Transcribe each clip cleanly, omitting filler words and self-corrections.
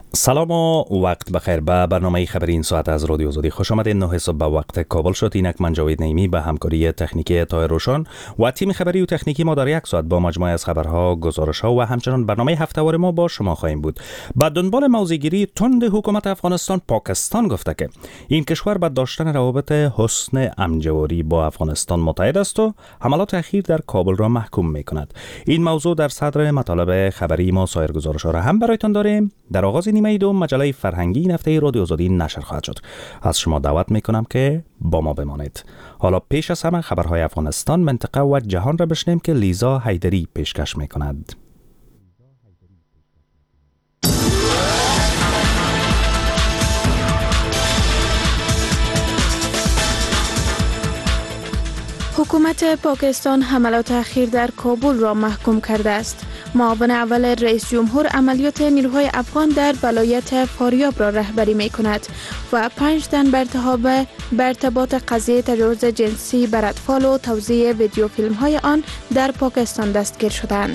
سلام و وقت بخیر. به برنامه خبری این ساعت از رادیو آزادی خوش آمدید. 9 صبح به وقت کابل شد. اینک من جاوید نعیمی به همکاری تکنیکی طاهر روشن و تیم خبری و تکنیکی ما در یک ساعت با مجموعه از خبرها، گزارش‌ها و همچنان برنامه هفته‌وار ما با شما خواهیم بود. به دنبال موضع‌گیری تند حکومت افغانستان، پاکستان گفته که این کشور با داشتن روابط حسن امجواری با افغانستان متحد است و حملات اخیر در کابل را محکوم می‌کند. این موضوع در صدر مطالب خبری ما. سایر گزارش‌ها را هم برایتان داریم. در آغاز نیمه دوم مجله فرهنگی این هفته رادیو آزادی نشر خواهد شد. از شما دعوت میکنم که با ما بمانید. حالا پیش از همه خبرهای افغانستان، منطقه و جهان را بشنویم که لیزا حیدری پیشکش میکند. حکومت پاکستان حملات اخیر در کابل را محکوم کرده است. معاون اول رئیس جمهور عملیات نیروهای افغان در ولایت فاریاب را رهبری می کند و 5 تن به ارتباط قضیه تجاوز جنسی بر اطفال و توزیع ویدیو فیلم های آن در پاکستان دستگیر شدند.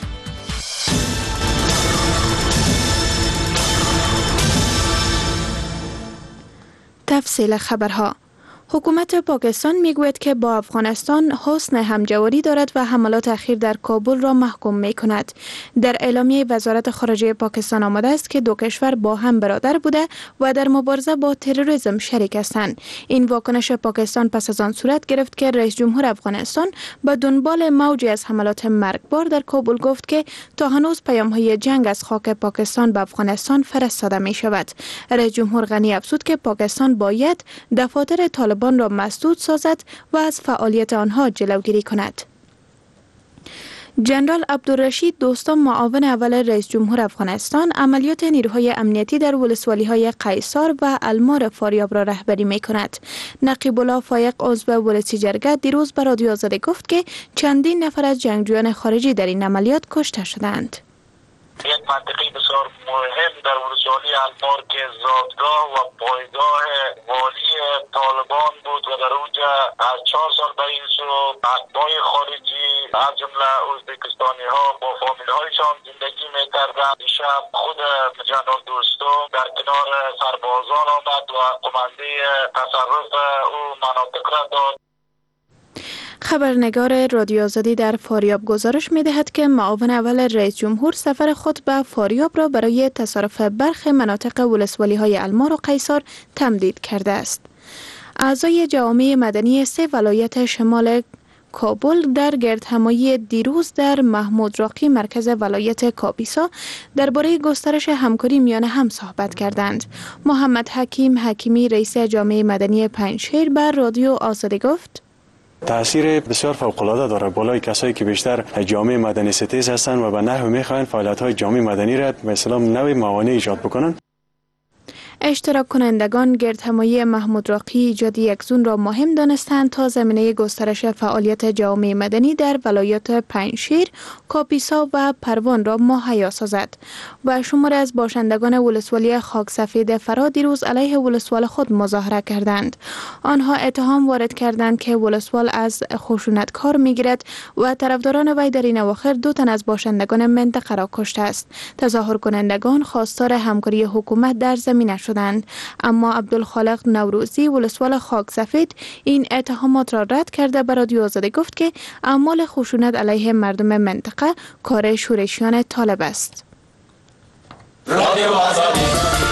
تفصیل خبرها. حکومت پاکستان میگوید که با افغانستان حسن همجواری دارد و حملات اخیر در کابل را محکوم می کند. در اعلامیه وزارت خارجه پاکستان آمده است که دو کشور با هم برادر بوده و در مبارزه با تروریسم شریک هستند. این واکنش پاکستان پس از آن صورت گرفت که رئیس جمهور افغانستان به دنبال موجی از حملات مرگبار در کابل گفت که تا هنوز پیام‌های جنگ از خاک پاکستان به افغانستان فرستاده می شود. رئیس جمهور غنی افزود که پاکستان باید دفاتر طالبان را مسدود سازد و از فعالیت آنها جلوگیری کند. جنرال عبدالرشید دوستم، معاون اول رئیس جمهور افغانستان، عملیات نیروهای امنیتی در ولسوالی‌های قیصار و المار فاریاب را رهبری می‌کند. نقیب الله فایق، عضو ولسی جرگه، دیروز به رادیو آزادی گفت که چندین نفر از جنگجویان خارجی در این عملیات کشته شدند. یک منطقه بسیار مهم در ولسوالی المار که زادگاه و پایگاه والی طالبان بود و در اونجا از 4 سال به این سو اتباع خارجی از جمله ازبکستانی ها با فامیل هایشان زندگی میکردند. دیشب خود جنرال دوستم در کنار سربازان آمد و قمنده تصرف او مناطق را داد. خبرنگار رادیو آزادی در فاریاب گزارش می‌دهد که معاون اول رئیس جمهور سفر خود به فاریاب را برای تصرف برخی مناطق ولسوالی‌های المار و قیصار تمدید کرده است. اعضای جامعه مدنی 3 ولایت شمال کابل در گردهمایی دیروز در محمود راقی مرکز ولایت کاپیسا درباره گسترش همکاری میان هم صحبت کردند. محمد حکیمی رئیس جامعه مدنی پنجشیر بر رادیو آزادی گفت: تاثیر بسیار فوق‌العاده داره بالای کسایی که بیشتر جامعه مدنی ستیز هستند و به نحو میخواین فعالیت‌های جامعه مدنی را به اصطلاح نوع موانع ایجاد بکنن. اشتراک کنندگان گردهمایی محمود راقی ایجاد یک زون را مهم دانستند تا زمینه گسترش فعالیت جامعه مدنی در ولایات پنجشیر، کاپیسا و پروان را مهیا سازد. و شماری از باشندگان ولسوالی خاکسفید فرا دیروز علیه ولسوال خود مظاهره کردند. آنها اتهام وارد کردند که ولسوال از خشونتکار میگیرد و طرفداران وی در این اواخر 2 تن از باشندگان منطقه را کشته است. تظاهر کنندگان خواستار همکاری حکومت در زمینه شدند، اما عبدالخالق نوروزی ولسوال خاکسفید این اتهامات را رد کرده به رادیو آزادی گفت که اعمال خشونت علیه مردم منطقه کار شورشیان طالب است. رادیو آزادی.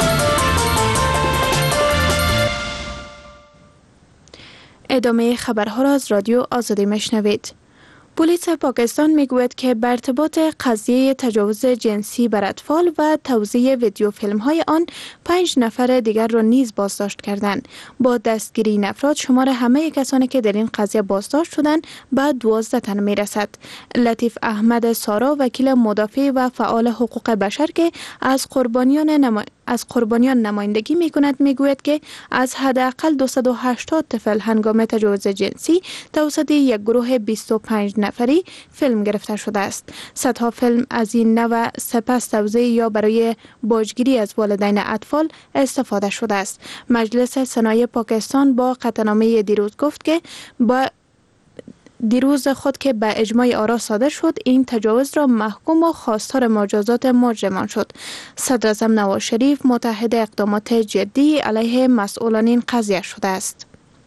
ادامه خبرها را از رادیو آزادی میشنوید. پلیس پاکستان میگوید که به ارتباط قضیه تجاوز جنسی بر اطفال و توزیع ویدیو فیلم های آن 5 نفر دیگر را نیز بازداشت کردند. با دستگیری این افراد شمار همه کسانی که در این قضیه بازداشت شدند به 12 تن میرسد. لطیف احمد سارا، وکیل مدافع و فعال حقوق بشر که از قربانیان نمایندگی میکند، میگوید که از حداقل 280 طفل هنگام تجاوز جنسی توسط یک گروه 25 نفری فیلم گرفته شده است. صدها فیلم از این نوع سپس توزیع یا برای باجگیری از والدین اطفال استفاده شده است. مجلس سنای پاکستان با قطعنامه دیروز گفت که دیروز خود که به اجماع آرا صادر شد، این تجاوز را محکوم و خواستار مجازات مجرمان شد. صدر اعظم نواز شریف متحد اقدامات جدی علیه مسئولان این قضیه شده است.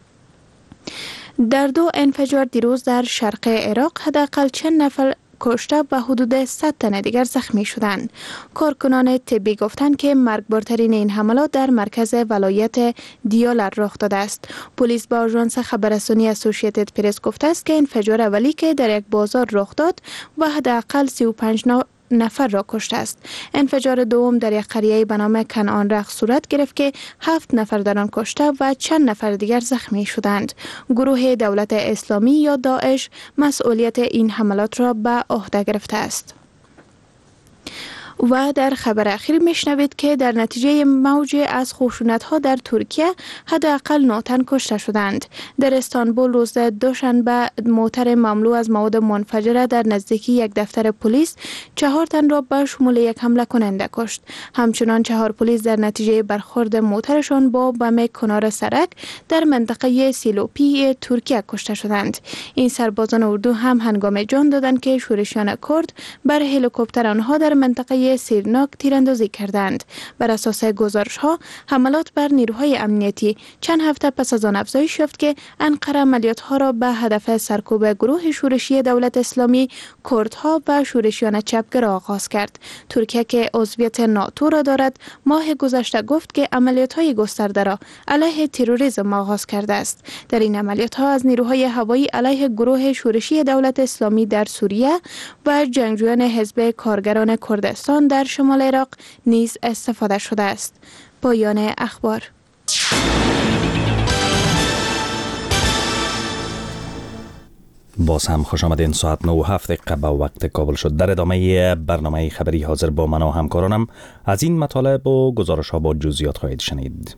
در 2 انفجار دیروز در شرق عراق حداقل چند نفر کشته و حدود 100 تن دیگر زخمی شدند. کارکنان طبی گفتند که مرگبارترین این حملات در مرکز ولایت دیالر رخ داده است. پلیس با آژانس خبررسانی اسوسییتد پرس گفته است که انفجار اولی که در یک بازار رخ داد و حداقل 35 نفر را کشته است. انفجار دوم در یک قریه به نام کنعان رخ صورت گرفت که 7 نفر در آن کشته و چند نفر دیگر زخمی شدند. گروه دولت اسلامی یا داعش مسئولیت این حملات را به عهده گرفته است. و در خبر اخیر میشنوید که در نتیجه موج از خشونت‌ها در ترکیه حداقل 9 تن کشته شدند. در استانبول روز دوشنبه موتر مملو از مواد منفجره در نزدیکی یک دفتر پلیس 4 تن را به شمول یک حمله کننده کشت. همچنان 4 پلیس در نتیجه برخورد موترشان با بم کنار سرک در منطقه سیلوپی ترکیه کشته شدند. این سربازان اردو هم هنگام جان دادند که شورشیان کرد بر هلیکوپتر آنها در منطقه سیرناک تیراندازی کردند. بر اساس گزارش ها حملات بر نیروهای امنیتی چند هفته پس از آن افزایش یافت که انقره عملیات ها را به هدف سرکوب گروه شورشی دولت اسلامی، کردها و شورشیان چپگرا آغاز کرد. ترکیه که عضویت ناتو را دارد ماه گذشته گفت که عملیات های گسترده را علیه تروریسم آغاز کرده است. در این عملیات ها از نیروهای هوایی علیه گروه شورشی دولت اسلامی در سوریه و جنگجویان حزب کارگران کردستان در شمال عراق نیز استفاده شده است. پایان اخبار. باز هم خوش آمدین. ساعت 9:07 به وقت کابل شد. در ادامه برنامه خبری حاضر با من و همکارانم از این مطالب و گزارش ها با جزئیات خواهید شنید.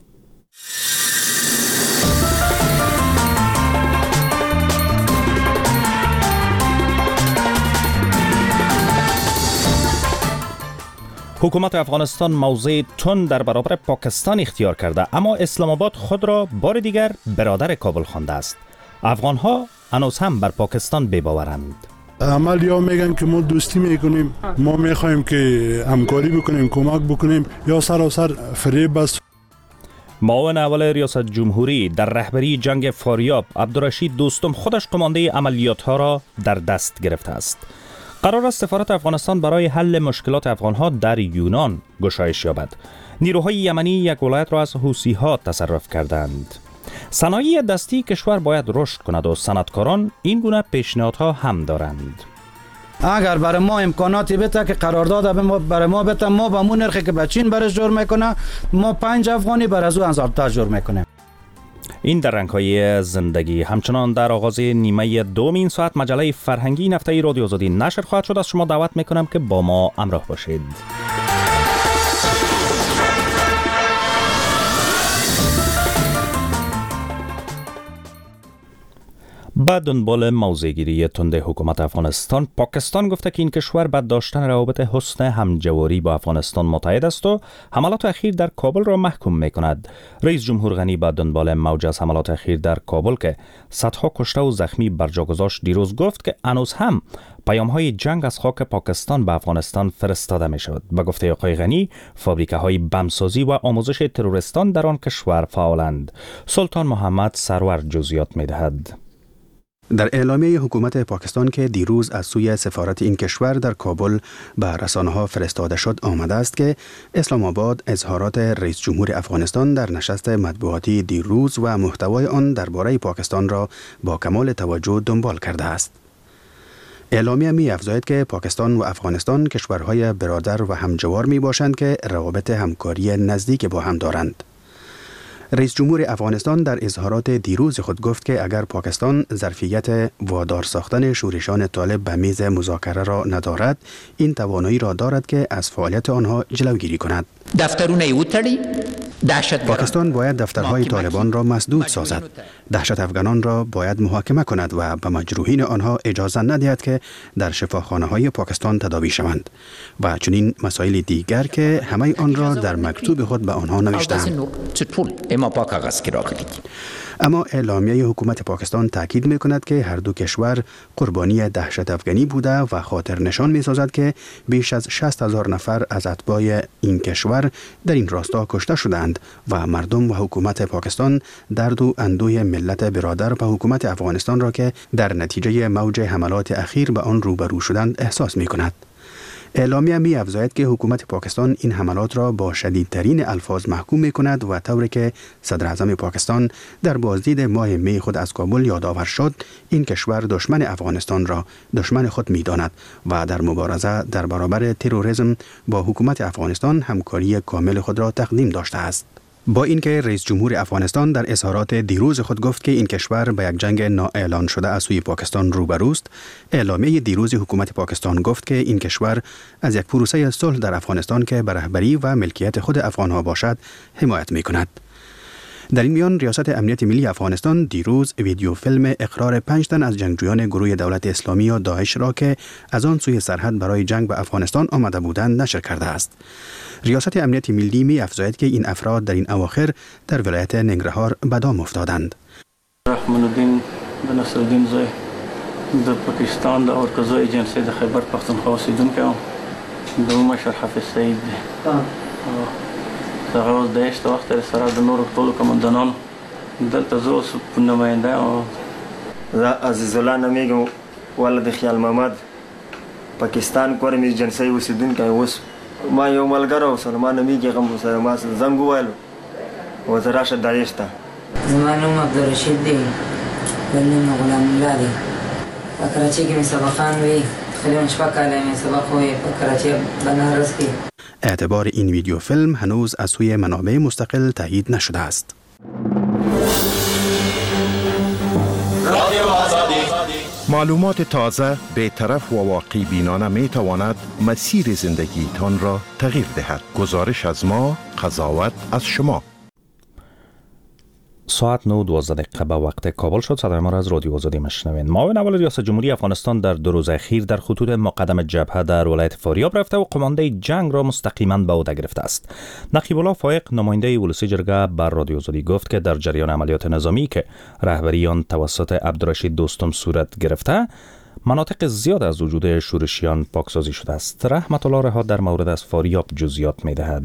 حکومت افغانستان موضع تند در برابر پاکستان اختیار کرده، اما اسلام آباد خود را بار دیگر برادر کابل خوانده است. افغان‌ها هنوز هم بر پاکستان بی‌باورند. عملی‌ها میگن که ما دوستی میکنیم، ما میخوایم که همکاری بکنیم، کمک بکنیم، یا سراسر فریب است. معاون اول ریاست جمهوری در رهبری جنگ فاریاب عبدالرشید دوستم خودش قمانده عملیات‌ها را در دست گرفته است. قرار است سفارت افغانستان برای حل مشکلات افغان‌ها در یونان گشایش یابد. نیروهای یمنی یک ولایت را از حوثی‌ها تصرف کردند. صنایع دستی کشور باید رشد کند و صنعتکاران این گونه پیشنهادها هم دارند. اگر برای ما امکاناتی بده که قرارداد برای ما بده، ما با مون نرخی که به چین برش جور میکنه، ما 5 افغانی بر از او انزابتر جور میکنیم. این در رنگ‌های زندگی. همچنان در آغاز نیمه دوم این ساعت مجله فرهنگی هفته رادیو آزادی نشر خواهد شد. از شما دعوت میکنم که با ما همراه باشید. با دنبال موضع‌گیری تند حکومت افغانستان، پاکستان گفته که این کشور با داشتن روابط حسن همجواری با افغانستان متحد است و حملات اخیر در کابل را محکوم می‌کند. رئیس جمهور غنی با دنبال موج از حملات اخیر در کابل که صدها کشته و زخمی بر جا گذاشت دیروز گفت که هنوز هم پیام‌های جنگ از خاک پاکستان به افغانستان فرستاده می‌شود. با گفته آقای غنی، فابریکه‌های بمسازی و آموزش تروریستان در آن کشور فعالند. سلطان محمد سرور جزئیات می‌دهد. در اعلامیه حکومت پاکستان که دیروز از سوی سفارت این کشور در کابل به رسانه‌ها فرستاده شد آمده است که اسلام آباد اظهارات رئیس جمهور افغانستان در نشست مطبوعاتی دیروز و محتوای آن درباره پاکستان را با کمال توجه دنبال کرده است. اعلامیه می افزاید که پاکستان و افغانستان کشورهای برادر و همجوار می باشند که روابط همکاری نزدیک با هم دارند. رئیس جمهور افغانستان در اظهارات دیروز خود گفت که اگر پاکستان ظرفیت وادار ساختن شورشان طالب به میز مذاکره را ندارد، این توانایی را دارد که از فعالیت آنها جلوگیری کند. پاکستان باید دفترهای طالبان را مسدود سازد. دهشت افغانان را باید محاکمه کند و به مجروحین آنها اجازه ندهد که در شفاخانه‌های پاکستان تداوی شوند و چنین مسائل دیگر که همه آن را در مکتوب خود به آنها نوشته‌اند. اما اعلامیه حکومت پاکستان تاکید می‌کند که هر دو کشور قربانی دهشت افغانی بوده و خاطر نشان می‌سازد که بیش از 60,000 نفر از اتباع این کشور در این راستا کشته شدند و مردم و حکومت پاکستان درد و اندوه ملت برادر به حکومت افغانستان را که در نتیجه موج حملات اخیر به آن روبرو شدند احساس می‌کند. اعلامیه می افزاید که حکومت پاکستان این حملات را با شدیدترین الفاظ محکوم می کند و طوری که صدر اعظم پاکستان در بازدید ماه می خود از کابل یادآور شد این کشور دشمن افغانستان را دشمن خود می داند و در مبارزه در برابر تروریسم با حکومت افغانستان همکاری کامل خود را تقدیم داشته است. با اینکه رئیس جمهور افغانستان در اظهارات دیروز خود گفت که این کشور به یک جنگ نااعلان شده از سوی پاکستان روبروست، اعلامیه دیروز حکومت پاکستان گفت که این کشور از یک پروسه صلح در افغانستان که به رهبری و ملکیت خود افغانها باشد حمایت می‌کند. در این میان ریاست امنیت ملی افغانستان دیروز ویدیو فیلم اقرار 5 تن از جنگجویان گروه دولت اسلامی یا داعش را که از آن سوی سرحد برای جنگ به افغانستان آمده بودند نشر کرده است. ریاست امنیت ملی می افزاید که این افراد در این اواخر در ولایت ننگرهار به دام افتادند. رحمان الدین بن نصرالدین زوی د پاکستان د اورکزوی جنسي د خیبر پختونخوا اوسیدونکی یم. د مشر حافظ سعید دی. هغه اوس د هیڅ وخت سره د نورو ټولو قومندانانو دلته زه اوس نماینده یم. زه عزیز الله نومیږم، ولد خیال محمد، پاکستان کورمي جنسي اوسیدونکی اوس. ما یو ملګری و سلمان نومیږي، هغه سره ما زنګ وویلو و زه راشه داعش ته. زما نوم عبدالرشید دی، بل نوم غلام الله دی. په کراچۍ کې مې سبقان وی، تقریبا 6 کاله مې سبق وی په کراچۍ بنارس کې. اعتبار این ویدیو فیلم هنوز از سوی منابع مستقل تایید نشده است. معلومات تازه، بی‌طرف و واقعی بینانه می تواند مسیر زندگی تان را تغییر دهد. گزارش از ما، قضاوت از شما. ساعت 9:12 به وقت کابل شد. صدای ما را از رادیو آزادی میشنوین. معاون اول ریاست جمهوری افغانستان در 2 روز اخیر در خطوط مقدم جبهه در ولایت فاریاب رفته و قمانده جنگ را مستقیما به عهده گرفته است. نقیب الله فایق نماینده ولسی جرگه بر رادیو آزادی گفت که در جریان عملیات نظامی که رهبری آن توسط عبدالرشید دوستم صورت گرفته، مناطق زیاد از وجود شورشیان پاکسازی شده است. رحمت الله رها در مورد از فاریاب جزئیات می‌دهد.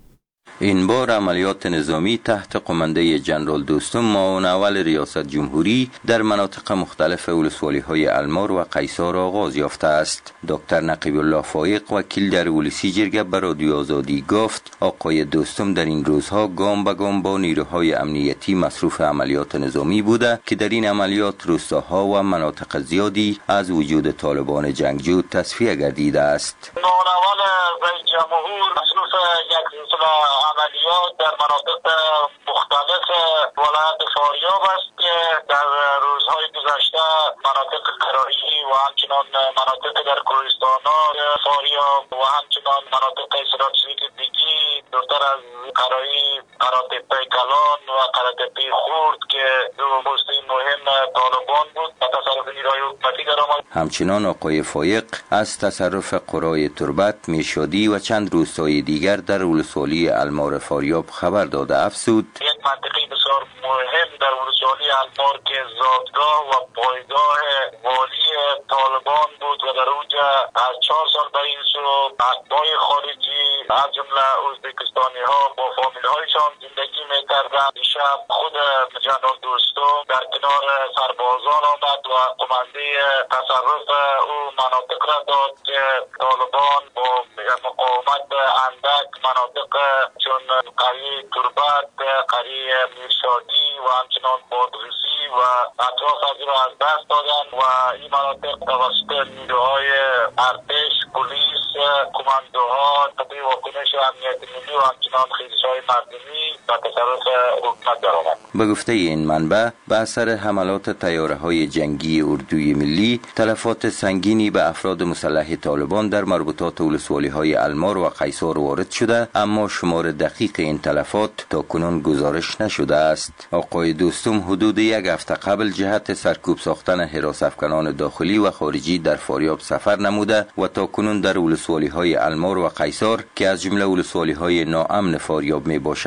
این بار عملیات نظامی تحت قمانده جنرال دوستم معاون اول ریاست جمهوری در مناطق مختلف ولسوالی‌های المار و قیصار آغاز یافته است. دکتر نقیب الله فایق وکیل در ولسی جرگه به رادیو آزادی گفت آقای دوستم در این روزها گام به گام با نیروهای امنیتی مصروف عملیات نظامی بوده که در این عملیات روستاها و مناطق زیادی از وجود طالبان جنگجو تصفیه گردیده است. معاون اول رئیس جمهور مصروف یک عملیات در مناطق مختلف ولایت فاریاب است که در روزهای گذشته مناطق قرایی و همچنان مناطق در کوهستان‌ها فاریاب و همچنان مناطق استراتژیک دیگی دورتر از قرایی، قراتپه کلان و قراتپه خورد که دو پسته مهم طالبان بود به تصرف نیروهای حکومتی درآمد. همچنان آقای فایق از تصرف قرای تربت، میشادی و چند روستای دیگر در ولسوالی المار فاریاب خبر داده افزود یک منطقه بسیار مهم در ولسوالی المار که زادگاه و پایگاه والی طالبان بود و در اونجا از 4 سال به این سو اتباع خارجی از جمله ازبکستانی ها با فامیل هایشان زندگی میکردند. دیشب خود جنرال دوستم در کنار سربازان آمد و قمانده تصرف او مناطق را داد که طالبان با مقاومت اندک مناطق چون قریه تربت، قریه میرشادی و همچنان بادغیسی و اطراف از را از دست دادن و این مناطق توسط نیروهای ارتش، پلیس، کماندوها، طبی واکنش امنیت ملی و همچنان خیزش‌های مردمی به تصرف حکومت درآمد. به گفته این منبع به اثر حملات طیاره‌های جنگی اردوی ملی تلفات سنگینی به افراد مسلح طالبان در مربوطات ولسوالی‌های المار و قیصار وارد شده، اما شمار دقیق این تلفات تاکنون گزارش نشده است. آقای دوستم حدود 1 هفته قبل جهت سرکوب ساختن حراس افکنان داخلی و خارجی در فاریاب سفر نموده و تاکنون در ولسوالی‌های المار و قیصار که از جمله ولسوالی‌های ناامن فاریاب می باشد به سر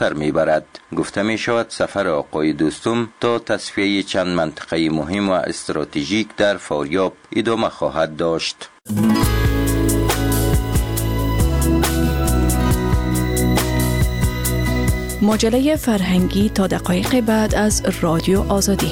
سر میبرد. گفته می شود سفر آقای دوستم تا تصفیه چند منطقه مهم و استراتژیک در فاریاب ادامه خواهد داشت. مجله فرهنگی تا دقایق بعد از رادیو آزادی.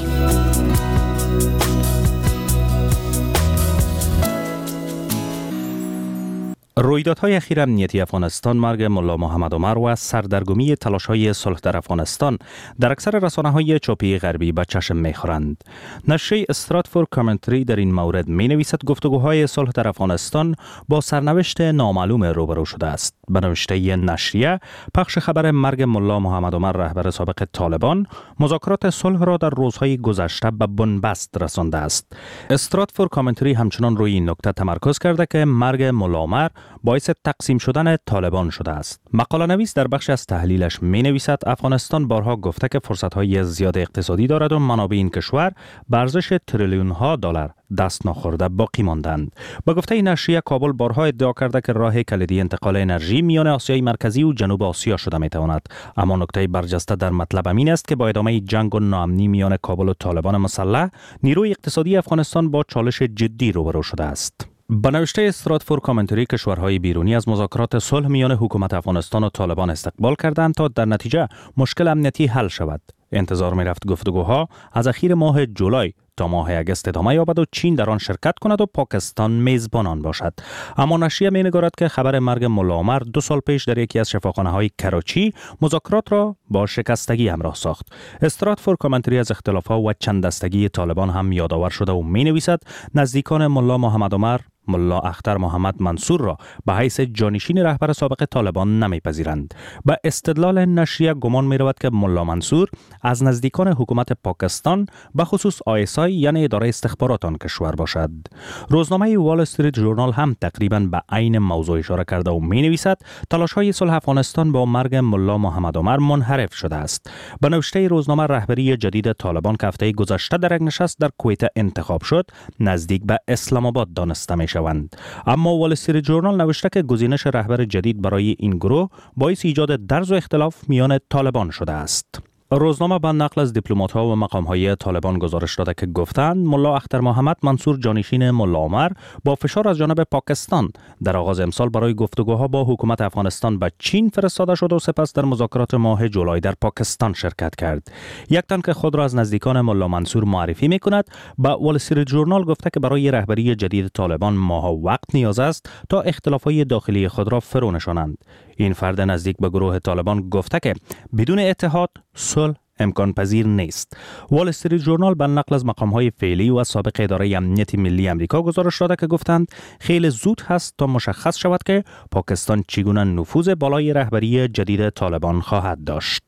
رویدادهای اخیر امنیتی افغانستان، مرگ ملا محمد عمر و سردرگمی تلاش‌های صلح در افغانستان در اکثر رسانه‌های چاپی غربی به چشم می‌خورند. نشریه استراتفورد کامنتری در این مورد می‌نویسد گفتگوهای صلح در افغانستان با سرنوشت نامعلوم روبرو شده است. به نوشته نشریه، پخش خبر مرگ ملا محمد عمر رهبر سابق طالبان مذاکرات صلح را در روزهای گذشته به بنبست رسانده است. استراتفورد کامنتری همچنان روی این نکته تمرکز کرده که مرگ ملا عمر باعث تقسیم شدن طالبان شده است. مقاله نویس در بخش از تحلیلش می نویسد افغانستان بارها گفته که فرصت‌های زیاد اقتصادی دارد و منابع این کشور به ارزش تریلیون ها دلار دست نخورده باقی ماندند. با گفته نشریه، کابل بارها ادعا کرده که راه کلیدی انتقال انرژی میان آسیای مرکزی و جنوب آسیا شده می تواند. اما نکته برجسته در مطلب این است که با ادامه جنگ و ناامنی میان کابل و طالبان مسلح، نیروی اقتصادی افغانستان با چالش جدی روبرو شده است. به نوشته استراتفورد کامنتری، کشورهای بیرونی از مذاکرات صلح میان حکومت افغانستان و طالبان استقبال کردند تا در نتیجه مشکل امنیتی حل شود. انتظار می رفت گفتگوها از اخیر ماه جولای تا ماه اگست ادامه یابد و چین در آن شرکت کند و پاکستان میزبان آن باشد. اما نشریه می نگارد که خبر مرگ ملا عمر 2 سال پیش در یکی از شفاخانه‌های کراچی مذاکرات را با شکستگی همراه ساخت. استراتفورد کامنتری از اختلافات و چند دستگی طالبان هم یادآور شده و می نویسد نزدیکان ملا محمد عمر ملا اختر محمد منصور را به حیث جانشین رهبر سابق طالبان نمیپذیرند. به استدلال نشریه گمان می رود که ملا منصور از نزدیکان حکومت پاکستان به خصوص ISI یعنی اداره استخبارات آن کشور باشد. روزنامه وال استریت ژورنال هم تقریبا به عین موضوع اشاره کرده و می نویسد تلاش‌های صلح افغانستان با مرگ ملا محمد عمر منحرف شده است. به نوشته روزنامه، رهبری جدید طالبان که هفته گذشته در یک نشست در کویت انتخاب شد نزدیک به اسلام آباد دانسته می شوند. اما وال استریت ژورنال نوشته که گزینش رهبر جدید برای این گروه باعث ایجاد درز و اختلاف میان طالبان شده است. روزنامه به نقل از دیپلمات‌ها و مقام‌های طالبان گزارش داده که گفتند ملا اختر محمد منصور جانشین ملا عمر با فشار از جانب پاکستان در آغاز امسال برای گفتگوها با حکومت افغانستان به چین فرستاده شد و سپس در مذاکرات ماه جولای در پاکستان شرکت کرد. یک تن که خود را از نزدیکان ملا منصور معرفی می‌کند به وال استریت ژورنال گفته که برای رهبری جدید طالبان ماها وقت نیاز است تا اختلافات داخلی خود را فرو نشانند. این فرد نزدیک به گروه طالبان گفته که بدون اتحاد صلح امکان پذیر نیست. وال استریت ژورنال به نقل از مقام‌های فعلی و سابق اداره امنیت ملی آمریکا گزارش داده که گفتند خیلی زود هست تا مشخص شود که پاکستان چگونه نفوذ بالای رهبری جدید طالبان خواهد داشت.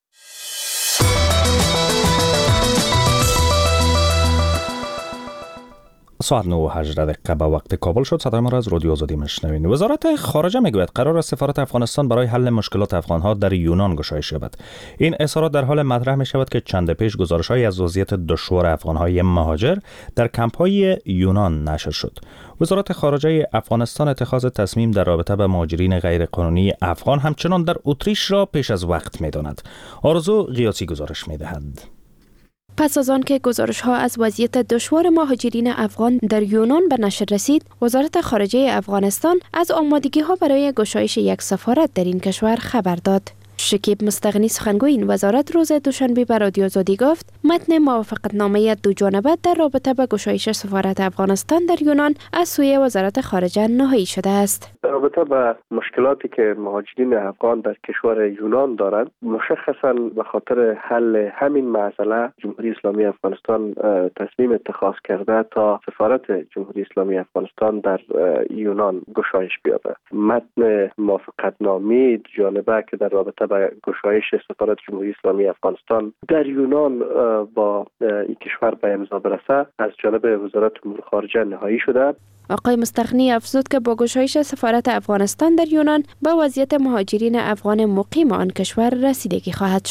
ساعت 9:18 به وقت کابل شد. صدای ما را از رادیو آزادی میشنوید. وزارت خارجه میگوید قرار است سفارت افغانستان برای حل مشکلات افغانها در یونان گشایش یابد. این اظهارات در حال مطرح می شود که چند پیش گزارش‌هایی از وضعیت دشوار افغانهای مهاجر در کمپ‌های یونان نشر شد. وزارت خارجه افغانستان اتخاذ تصمیم در رابطه با مهاجرین غیرقانونی افغان همچنان در اتریش را پیش از وقت می‌داند. آرزو غیاثی گزارش می‌دهد. پس از آن که گزارش‌ها از وضعیت دشوار مهاجرین افغان در یونان به نشر رسید، وزارت خارجه افغانستان از آمادگی‌ها برای گشایش یک سفارت در این کشور خبر داد. شکیب مستغنی سخنگوی این وزارت روز دوشنبه به رادیو آزادی گفت متن موافقتنامه دو جانبه در رابطه با گشایش سفارت افغانستان در یونان از سوی وزارت خارجه نهایی شده است. در رابطه با مشکلاتی که مهاجرین افغان در کشور یونان دارند، مشخصا به خاطر حل همین مسئله جمهوری اسلامی افغانستان تصمیم اتخاذ کرده تا سفارت جمهوری اسلامی افغانستان در یونان گشایش بیابد. متن موافقتنامه دو جانبه که در رابطه با گشایش سفارت جمهوری اسلامی افغانستان در یونان با این کشور به امضا برسه از جانب وزارت امور خارجه نهایی شده. آقای مستغنی افزود که با گشایش سفارت افغانستان در یونان به وضعیت مهاجرین افغان مقیم آن کشور رسیدگی خواهد شد.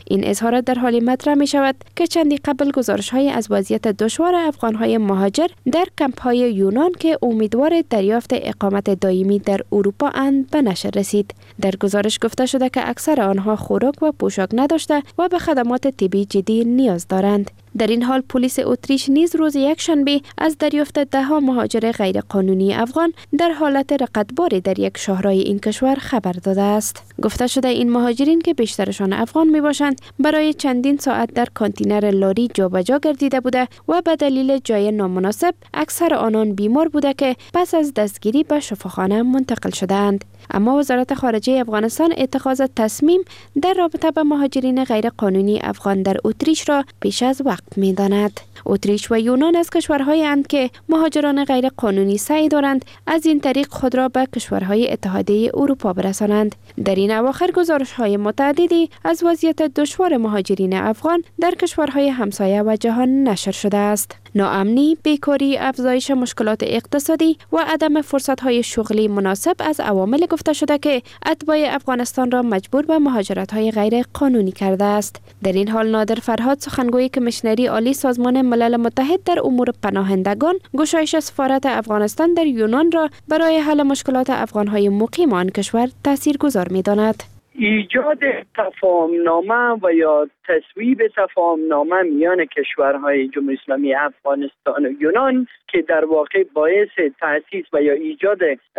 این اظهارات در حالی مطرح می شود که چندی قبل گزارش‌های از وضعیت دشوار افغان‌های مهاجر در کمپ‌های یونان که امیدوار دریافت اقامت دائمی در اروپا اند به نشر رسید. در گزارش گفته شده که اکثر آنها خوراک و پوشاک نداشته و به خدمات طبی جدی نیاز دارند. در این حال پلیس اتریش نیز روز یکشنبه از دریافت 10 مهاجر غیرقانونی افغان در حالت رقتباری در یک شهرهای این کشور خبر داده است. گفته شده این مهاجرین که بیشترشان افغان می باشند برای چندین ساعت در کانتینر لاری جابجا گردیده بوده و به دلیل جای نامناسب اکثر آنان بیمار بوده که پس از دستگیری به شفاخانه منتقل شدند. اما وزارت خارجه افغانستان اتخاذ تصمیم در رابطه با مهاجرین غیرقانونی افغان در اتریش را پیش از وقت می داند. اتریش و یونان از کشورهایی اند که مهاجران غیرقانونی سعی دارند از این طریق خود را به کشورهای اتحادیه اروپا برسانند. در این اواخر گزارش‌های متعددی از وضعیت دشوار مهاجرین افغان در کشورهای همسایه و جهان نشر شده است. ناامنی، بیکاری، افزایش مشکلات اقتصادی و عدم فرصت‌های شغلی مناسب از عوامل گفته شده که اتباع افغانستان را مجبور به مهاجرت‌های غیر قانونی کرده است. در این حال نادر فرهاد سخنگوی کمیشنری عالی سازمان ملل متحد در امور پناهندگان گشایش سفارت افغانستان در یونان را برای حل مشکلات افغان‌های مقیم آن کشور تاثیرگذار می‌داند. ایجاد تفاهم‌نامه و یا تصویب تفاهم‌نامه میان کشورهای جمهوری اسلامی افغانستان و یونان که در واقع باعث تأسیس و یا ایجاد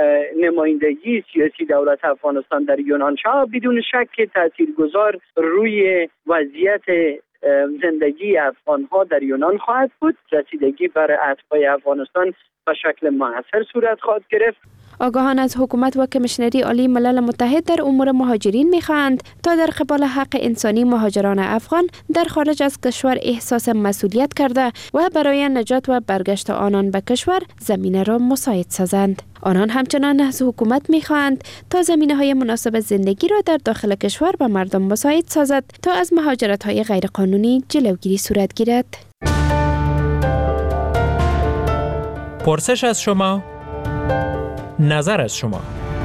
نمایندگی سیاسی دولت افغانستان در یونان شود بدون شک تاثیرگذار روی وضعیت زندگی افغان‌ها در یونان خواهد بود. رسیدگی بر اتباع افغانستان به شکل مؤثر صورت خواهد گرفت. آگاهان از حکومت و کمیشنری عالی ملل متحد در امور مهاجرین می‌خواهند تا در قبال حق انسانی مهاجران افغان در خارج از کشور احساس مسئولیت کرده و برای نجات و برگشت آنان به کشور زمینه را مساعد سازند. آنان همچنان از حکومت می‌خواهند تا زمینه‌های مناسب زندگی را در داخل کشور به مردم مساعد سازد تا از مهاجرت‌های غیرقانونی جلوگیری صورت گیرد. پرسش از شما، نظر از شما.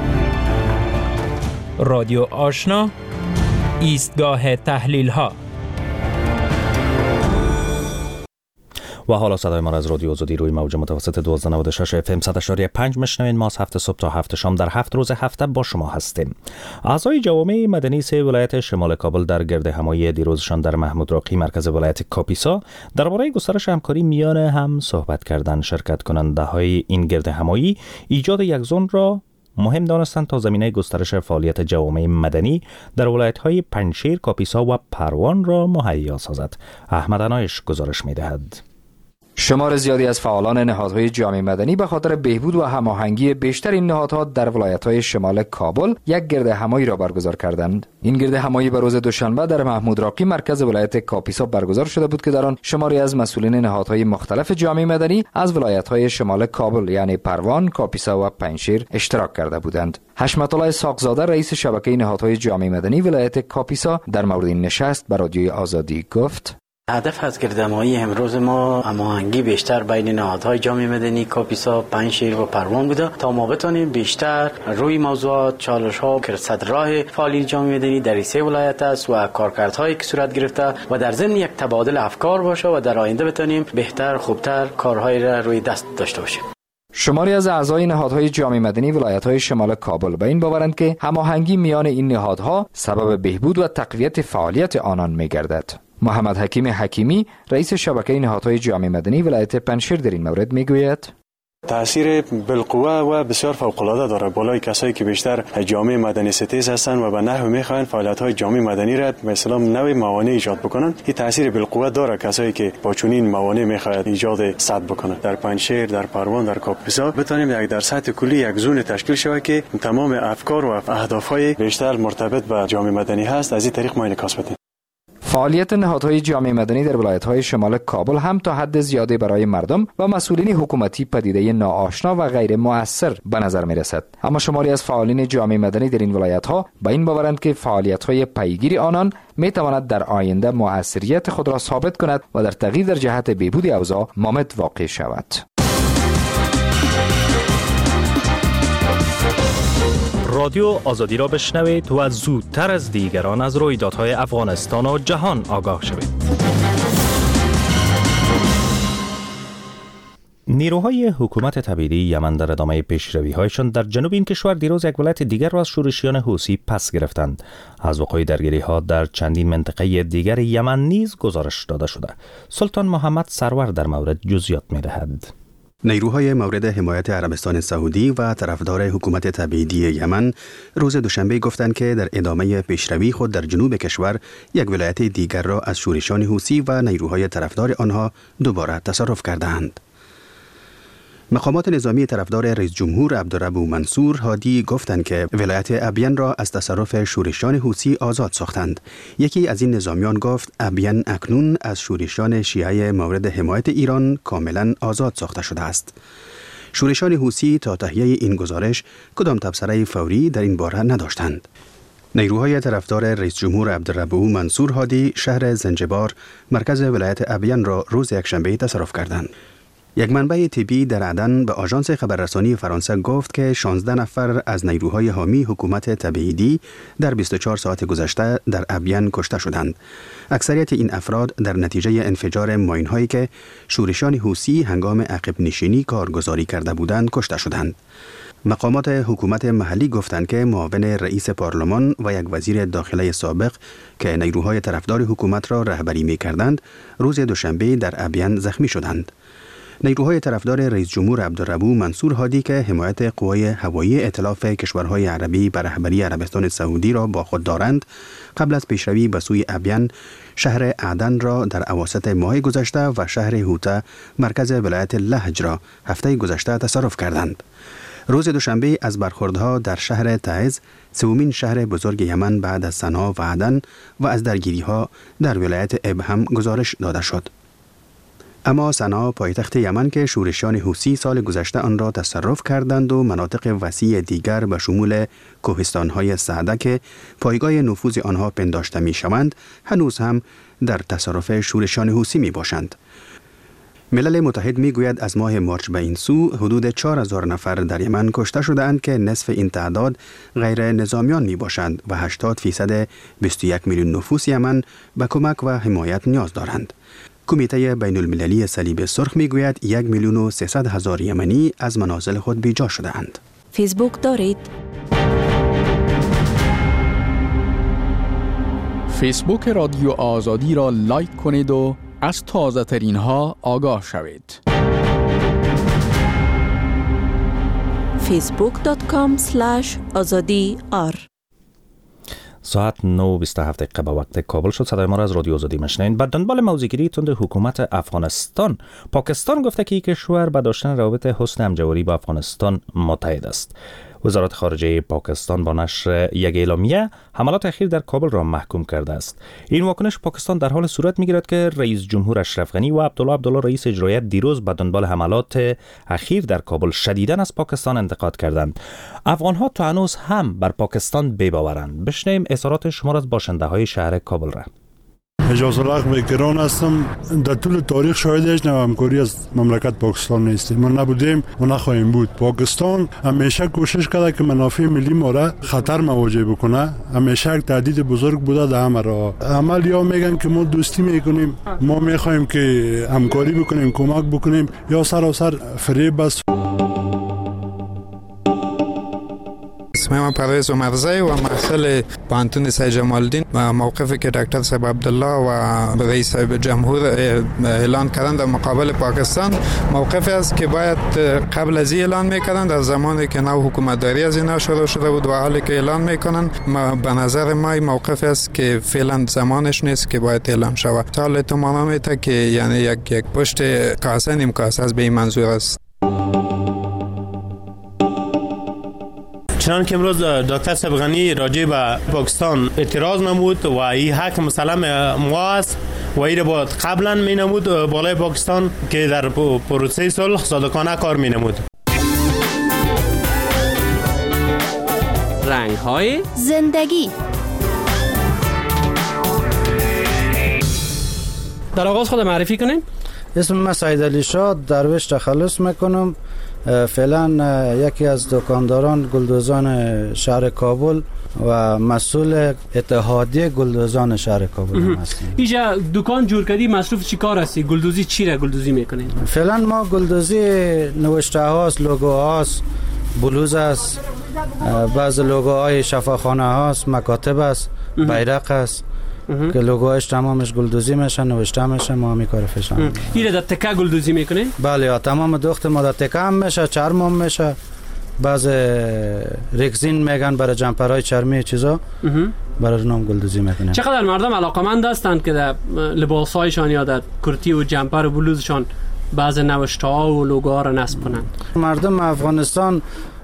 رادیو آشنا، ایستگاه تحلیل ها. و حالا صدای ما را از رادیو آزادی روی موج متوسط 1296 FM 100.5 میشنوین. ما از 7 صبح تا 7 شام در 7 روز هفته با شما هستیم. اعضای جوامع مدنی 3 ولایت شمال کابل در گردهمایی دیروزشان در محمود راقی مرکز ولایت کاپیسا درباره گسترش همکاری میان هم صحبت کردند. شرکت کننده های این گردهمایی ایجاد یک زون را مهم دانستند تا زمینه گسترش فعالیت جوامع مدنی در ولایت‌های پنجشیر، کاپیسا و پروان را مهیا سازد. احمد عنایش گزارش می‌دهد. شمار زیادی از فعالان نهادهای جامعه مدنی به خاطر بهبود و هماهنگی بیشتر این نهادها در ولایت‌های شمال کابل یک گردهمایی را برگزار کردند. این گردهمایی به روز دوشنبه در محمود راقی مرکز ولایت کاپیسا برگزار شده بود که در آن شماری از مسئولین نهادهای مختلف جامعه مدنی از ولایت‌های شمال کابل یعنی پروان، کاپیسا و پنجشیر اشتراک کرده بودند. حشمت الله ساقزاده رئیس شبکه نهادهای جامعه مدنی ولایت کاپیسا در مورد این نشست به رادیوی آزادی گفت: هدف از گردهمایی امروز ما هماهنگی بیشتر بین نهادهای جامعه مدنی کاپیسا، پنجشیر و پروان بوده تا ما بتونیم بیشتر روی موضوعات، چالش‌ها که صدر راه فعالیت جامعه مدنی در سه ولایت است و کارکردهایی که صورت گرفته و در ضمن یک تبادل افکار باشه و در آینده بتونیم بهتر خوبتر کارهای را روی دست داشته باشیم. شماری از اعضای نهادهای جامعه مدنی ولایت‌های شمال کابل به این باورند که هماهنگی میان این نهادها سبب بهبود و تقویت فعالیت آنان می‌گردد. محمد حکیم حکیمی رئیس شبکه نهادهای جامعه مدنی ولایت پنجشیر در این مورد میگوید: تأثیر بالقوه و بسیار فوق‌العاده داره بالای کسایی که بیشتر جامعه مدنی ستیز هستن و به نحو میخواین فعالیت‌های جامعه مدنی را به اصطلاح نوع موانع ایجاد بکنن. این تأثیر بالقوه داره کسایی که با چنین موانع میخواهند ایجاد صد بکنن. در پنجشیر، در پروان، در کاپیسا بتونیم یک در سطح کلی یک زون تشکیل شود که تمام افکار و اهداف‌های بیشتر مرتبط به جامعه مدنی هست از این طریق ما انعکاس بدیم. فعالیت نهادهای جامعه مدنی در ولایت‌های شمال کابل هم تا حد زیادی برای مردم و مسئولین حکومتی پدیده ناآشنا و غیر مؤثر به نظر می‌رسد. اما شماری از فعالین جامعه مدنی در این ولایت‌ها به این باورند که فعالیت‌های پیگیری آنان می‌تواند در آینده مؤثریت خود را ثابت کند و در تغییر در جهت بهبود اوضاع مامد واقع شود. رادیو آزادی را بشنوید و زودتر از دیگران از رویدادهای افغانستان و جهان آگاه شوید. نیروهای حکومت تبعیدی یمن در ادامه پیشروی‌هایشان در جنوب این کشور دیروز یک ولایت دیگر را از شورشیان حوثی پس گرفتند. از وقوع درگیری‌ها در چندین منطقه دیگر یمن نیز گزارش داده شده. سلطان محمد سرور در مورد جزئیات می‌دهد. نیروهای مورد حمایت عربستان سعودی و طرفدار حکومت تبعیدی یمن روز دوشنبه گفتند که در ادامه پیشروی خود در جنوب کشور یک ولایت دیگر را از شورشیان حوثی و نیروهای طرفدار آنها دوباره تصرف کردند. مقامات نظامی طرفدار رئیس جمهور عبدالربو منصور هادی گفتند که ولایت ابین را از تصرف شورشیان حوثی آزاد ساختند. یکی از این نظامیان گفت ابین اکنون از شورشیان شیعه مورد حمایت ایران کاملا آزاد ساخته شده است. شورشیان حوثی تا تهیه این گزارش کدام تبصره فوری در این باره نداشتند. نیروهای طرفدار رئیس جمهور عبدالربو منصور هادی شهر زنجبار مرکز ولایت ابین را روز یکشنبه تصرف کردند. یک منبع طبی در عدن به آژانس خبررسانی فرانسه گفت که 16 نفر از نیروهای حامی حکومت تبعیدی در 24 ساعت گذشته در ابین کشته شدند. اکثریت این افراد در نتیجه انفجار ماین‌هایی که شورشیان حوثی هنگام عقب نشینی کارگزاری کرده بودند کشته شدند. مقامات حکومت محلی گفتند که معاون رئیس پارلمان و یک وزیر داخله سابق که نیروهای طرفدار حکومت را رهبری می‌کردند روز دوشنبه در ابین زخمی شدند. نیروهای طرفدار رئیس جمهور عبدالربو منصور هادی که حمایت قوای هوایی ائتلاف کشورهای عربی به رهبری عربستان سعودی را با خود دارند، قبل از پیشروی به سوی ابین شهر عدن را در اواسط ماه گذشته و شهر هوته مرکز ولایت لهج را هفته گذشته تصرف کردند. روز دوشنبه از برخوردها در شهر تعز، سومین شهر بزرگ یمن بعد از صنعا و عدن، و از درگیری‌ها در ولایت اب هم گزارش داده شد. اما صنعا پایتخت یمن که شورشیان حوثی سال گذشته آن را تصرف کردند و مناطق وسیع دیگر به شمول کوهستان‌های سعده که پایگاه نفوذ آنها پنداشته می‌شوند هنوز هم در تصرف شورشیان حوثی می‌باشند. ملل متحد می‌گوید از ماه مارچ به این سو حدود 4000 نفر در یمن کشته شده‌اند که نصف این تعداد غیر نظامیان می‌باشند و 80% 21 میلیون نفوس یمن به کمک و حمایت نیاز دارند. کمیته بین المللی صلیب سرخ میگوید 1,300,000 یمنی از منازل خود بیجا شده اند. فیسبوک دارید؟ فیسبوک رادیو آزادی را لایک کنید و از تازه ترین ها آگاه شوید. facebook.com/azadi_r ساعت 9:27 به وقت کابل شد. صدای ما را از رادیو آزادی میشنوید. بعد دنبال موضوعگیری تند حکومت افغانستان، پاکستان گفته که این کشور به داشتن روابط حسن همجواری با افغانستان متحد است. وزارت خارجه پاکستان با نشر یک اعلامیه حملات اخیر در کابل را محکوم کرده است. این واکنش پاکستان در حال صورت میگیرد که رئیس جمهور اشرف غنی و عبدالله رئیس اجرایی دیروز به دنبال حملات اخیر در کابل شدیداً از پاکستان انتقاد کردند. افغانها تا هنوز هم بر پاکستان بی‌باورند. بشنویم اظهارات شمار از باشنده‌های شهر کابل را. اجازه الحق وکران هستم. در طول تاریخ شاهد هیچ نوع همکاری از مملکت پاکستان نیستیم. ما نبودیم و نخواهیم بود. پاکستان همیشه کوشش کرده که منافع ملی ما را خطر مواجه بکنه. همیشه یک تهدید بزرگ بوده در همه راه. عملیا میگن که ما دوستی میکنیم، ما میخوایم که همکاری بکنیم، کمک بکنیم، یا سراسر فریب است. اسمم پرویز عمرزی و محصل پانتون سید جمال الدین و موقفی که دکتر صاحب عبدالله و رئیس جمهور اعلان کردن در مقابل پاکستان موقفی است که باید قبل از اعلان میکردن، در زمانی که نو حکومتداری از اینا شروع شده بود و حالی که اعلان میکنن. به نظر ما موقفی است که فعلا زمانش نیست که باید اعلان شود. حال تو مانامیته که یعنی یک پشت کاسه نیم کاسه از به این منظور است. چنان که امروز دکتر صاحب غنی راجع به پاکستان اعتراض نمود و این حق مسلم ما است و این باید قبلا می نمود بالای پاکستان که در پروسه صلح صادقانه کار می نمود. رنگ‌های زندگی. در آغاز خود معرفی کنیم. اسم من سعید علی شاه درویش تخلص میکنم. فعلا یکی از دکانداران گلدوزان شهر کابل و مسئول اتحادیه گلدوزان شهر کابل هستیم. اینجا دکان جور کردی، مصروف چی کار هستی؟ گلدوزی چی را گلدوزی میکنین؟ فعلا ما گلدوزی نوشته هاست، لوگو هاست، بلوز است، بعض لوگوهای شفاخانه هاست، مکاتب است، بیرق است که لوگوهاش تمامش گلدوزی میشه، نوشته میشه، ما همین کار فشان. این در تکه گلدوزی میکنه؟ بله، تمام دخت ما در تکه هم میشه، چرم هم میشه، بعض رکزین میگن برای جمپرهای چرمی چیزا، برای نام گلدوزی میکنه. چقدر مردم علاقمند هستند که در لباسایشان یا در کرتی و جمپر و بلوزشان بعض نوشته ها و لوگوها را نصب کنند؟ مردم افغانستان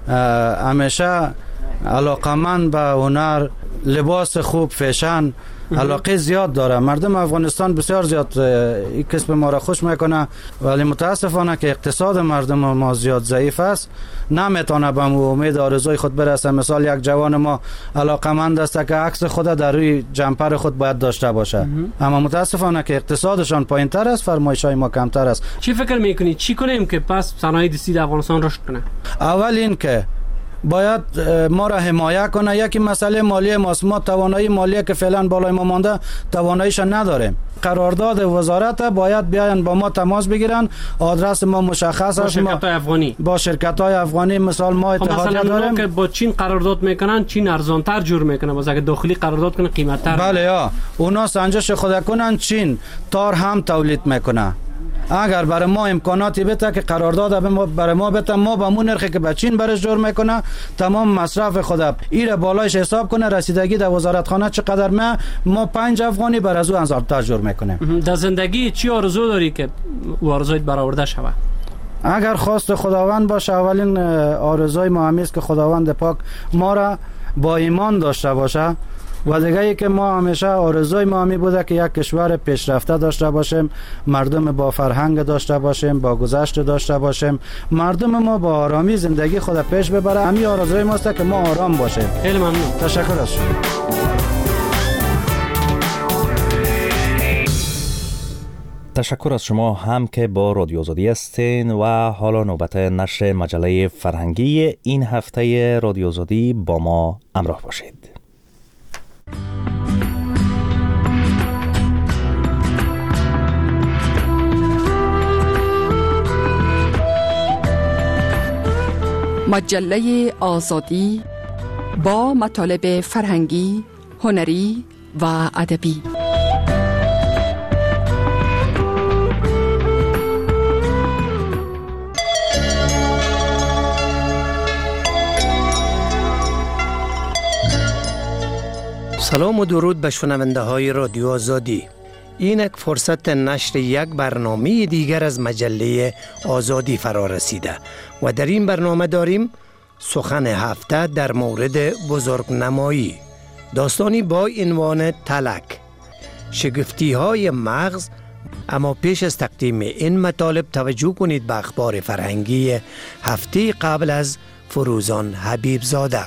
همیشه علاقمند به هنر، لباس خوب، فیشن علاقه زیاد داره. مردم افغانستان بسیار زیاد این کسب ما را خوش میکنه، ولی متاسفانه که اقتصاد مردم ما زیاد ضعیف است، نمیتونه به امید آرزوی خود برسه. مثال یک جوان ما علاقمند است که عکس خود در روی جمپر خود باید داشته باشه، اما متاسفانه که اقتصادشان پایینتر است، فرمایش‌های ما کمتر است. چی فکر میکنید چی کنیم که پس صنایع دستی در افغانستان رشد کنه؟ اول این که باید ما را حمایت کنه. یکی مسئله مالی ماست، ما توانایی مالی که فعلا بالای ما مانده تواناییش نداریم. قرارداد وزارت باید بیاین با ما تماس بگیرن، آدرس ما مشخص است، با شرکت‌های افغانی مثال ما اتحادیه داریم که با چین قرارداد میکنن، چین ارزانتر جور میکنه، باز اگه داخلی قرارداد کنه قیمت‌تر. بله، اونا سنجش خود کنن، چین تار هم تولید میکنه. اگر برای ما امکاناتی بده که قرارداد برای ما بده، ما با مون نرخی که به چین برش جور میکنه تمام مصرف خود ایره بالایش حساب کنه، رسیدگی در وزارتخانه چقدر ما 5 افغانی بر از او انزارتر جور میکنیم. در زندگی چی آرزو داری که آرزویت برآورده شود؟ اگر خواست خداوند باشه، اولین آرزوی ما همیست که خداوند پاک ما را با ایمان داشته باشه، و دیگه ای که ما همیشه آرزوی ما همی بوده که یک کشور پیشرفته داشته باشیم، مردم با فرهنگ داشته باشیم، با گذشته داشته باشیم، مردم ما با آرامی زندگی خود پیش ببره. همین آرزوی ماست که ما آرام باشیم. خیلی ممنون. تشکر از شما. تشکر از شما هم که با رادیو آزادی هستین و حالا نوبت نشر مجله فرهنگی این هفته رادیو آزادی، با ما همراه باشید. مجله آزادی با مطالب فرهنگی، هنری و ادبی. سلام و درود به شنونده های رادیو آزادی. این یک فرصت نشر یک برنامه دیگر از مجله آزادی فرا رسیده و در این برنامه داریم سخن هفته در مورد بزرگنمایی، داستانی با عنوان تلک، شگفتی های مغز. اما پیش از تقدیم این مطالب توجه کنید به اخبار فرهنگی هفته قبل از فروزان حبیب زاده.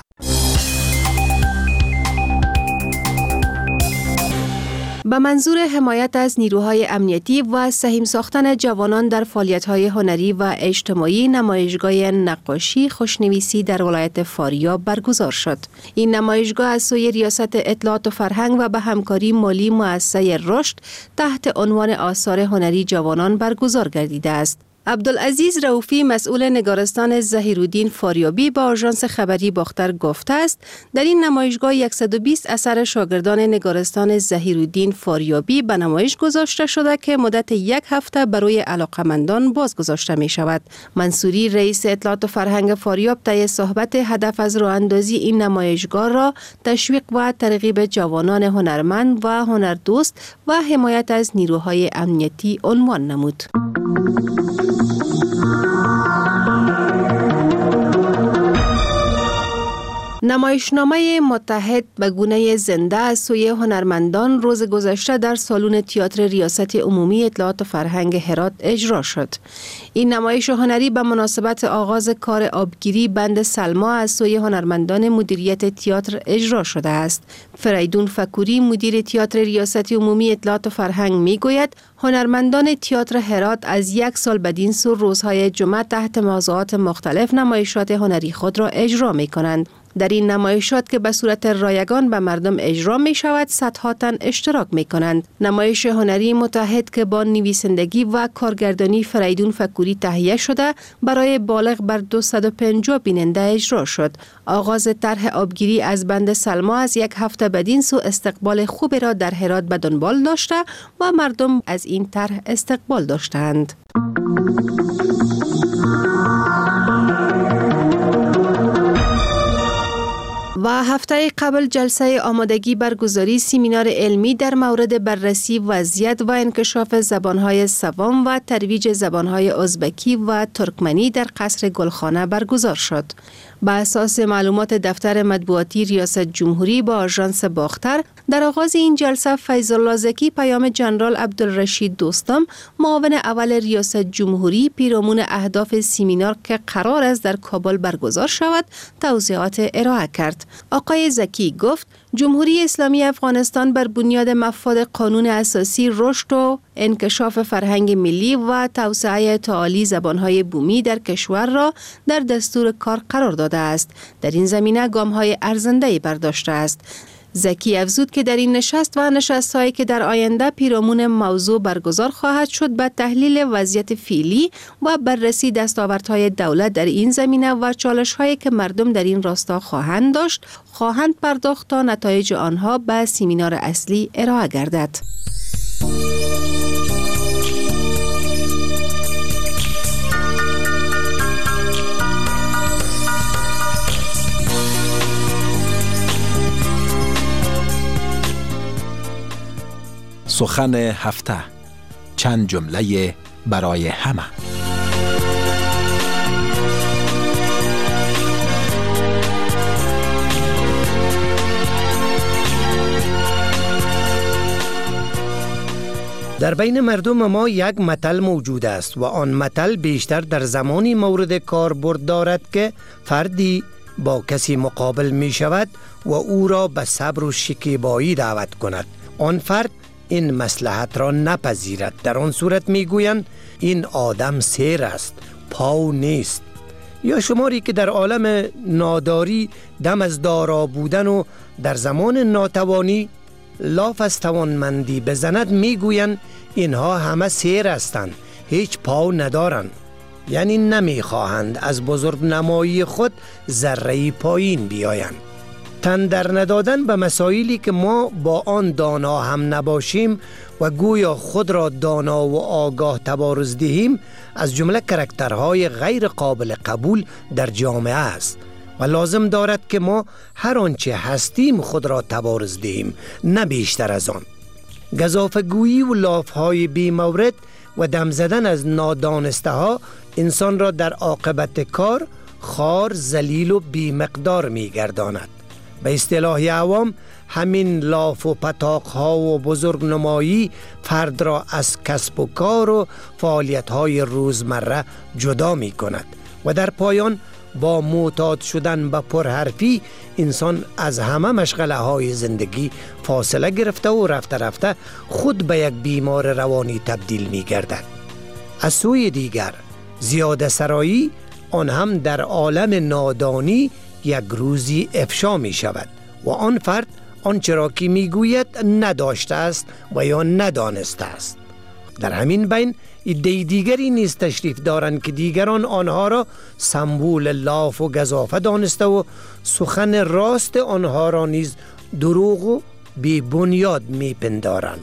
به منظور حمایت از نیروهای امنیتی و سهیم ساختن جوانان در فعالیت‌های هنری و اجتماعی، نمایشگاه نقاشی خوشنویسی در ولایت فاریاب برگزار شد. این نمایشگاه از سوی ریاست اطلاعات و فرهنگ و به همکاری مالی مؤسسه رشد تحت عنوان آثار هنری جوانان برگزار گردیده است. عبدالعزیز رؤوفی مسئول نگارستان ظهیرالدین فاریابی با آژانس خبری باختر گفته است در این نمایشگاه 120 اثر شاگردان نگارستان ظهیرالدین فاریابی به نمایش گذاشته شده که مدت 1 هفته برای علاقمندان بازگذاشته می شود. منصوری رئیس اطلاعات و فرهنگ فاریاب طی صحبت هدف از راه اندازی این نمایشگاه را تشویق و ترغیب جوانان هنرمند و هنردوست و حمایت از نیروهای امنیتی عنوان نمود. نمایشنامه متحد به گونه زنده از سوی هنرمندان روز گذشته در سالن تئاتر ریاست عمومی اطلاعات و فرهنگ هرات اجرا شد. این نمایش هنری به مناسبت آغاز کار آبگیری بند سلما از سوی هنرمندان مدیریت تئاتر اجرا شده است. فریدون فکوری مدیر تئاتر ریاست عمومی اطلاعات و فرهنگ میگوید هنرمندان تئاتر هرات از 1 سال بدین سو روزهای جمعه تحت موضوعات مختلف نمایشات هنری خود را اجرا می کنند. در این نمایشات که به صورت رایگان به مردم اجرا می شود صدها تن اشتراک می کنند. نمایش هنری متحد که با نویسندگی و کارگردانی فریدون فکوری تهیه شده برای بالغ بر 250 بیننده اجرا شد. آغاز طرح آبگیری از بند سلما از 1 هفته بدین سو استقبال خوبی را در هرات به دنبال داشته و مردم از این طرح استقبال داشتند. و هفته قبل جلسه آمادگی برگزاری سمینار علمی در مورد بررسی وضعیت و انکشاف زبانهای سوم و ترویج زبانهای ازبکی و ترکمنی در قصر گلخانه برگزار شد. بر اساس معلومات دفتر مطبوعاتی ریاست جمهوری با آژانس باختر، در آغاز این جلسه فیض الله زکی پیام جنرال عبدالرشید دوستم معاون اول ریاست جمهوری پیرامون اهداف سمینار که قرار است در کابل برگزار شود توضیحات ارائه کرد. آقای زکی گفت جمهوری اسلامی افغانستان بر بنیاد مفاد قانون اساسی رشد و انکشاف فرهنگ ملی و توسعه تعالی زبانهای بومی در کشور را در دستور کار قرار داده است. در این زمینه گام‌های ارزنده‌ای برداشته است. زکی افزود که در این نشست و نشست‌هایی که در آینده پیرامون موضوع برگزار خواهد شد به تحلیل وضعیت فعلی و بررسی دستاوردهای دولت در این زمینه و چالش‌هایی که مردم در این راستا خواهند داشت خواهند پرداخت تا نتایج آنها به سمینار اصلی ارائه گردد. سخن هفته، چند جمله برای همه. در بین مردم ما یک مثل موجود است و آن مثل بیشتر در زمانی مورد کاربرد دارد که فردی با کسی مقابل می شود و او را به صبر و شکیبایی دعوت کند. آن فرد این مصلحت را نپذیرد. در آن صورت میگویند این آدم سیر است، پاو نیست. یا شماری که در عالم ناداری دم از دارا بودن و در زمان ناتوانی لاف از توانمندی بزند میگویند اینها همه سیر هستند، هیچ پاو ندارند. یعنی نمیخواهند از بزرگ نمایی خود ذره‌ای پایین بیایند. تن در ندادن به مسائلی که ما با آن دانا هم نباشیم و گویا خود را دانا و آگاه تبارز دهیم از جمله کرکترهای غیر قابل قبول در جامعه است و لازم دارد که ما هر آنچه هستیم خود را تبارز دهیم، نه بیشتر از آن. گزافه‌گویی و لافهای بی مورد و دم زدن از نادانسته ها انسان را در عاقبت کار خار، ذلیل و بی مقدار می گرداند. به اصطلاح عوام همین لاف و پتاق ها و بزرگ نمایی فرد را از کسب و کار و فعالیت های روزمره جدا می کند و در پایان با معتاد شدن به پرحرفی انسان از همه مشغله های زندگی فاصله گرفته و رفته رفته خود به یک بیمار روانی تبدیل می گردد. از سوی دیگر زیاده سرایی آن هم در عالم نادانی یک روزی افشا می شود و آن فرد آنچه را که می گوید نداشته است و یا ندانسته است. در همین بین عده دیگری نیز تشریف دارند که دیگران آنها را سمبول لاف و گزافه دانسته و سخن راست آنها را نیز دروغ و بی بنیاد می پندارند.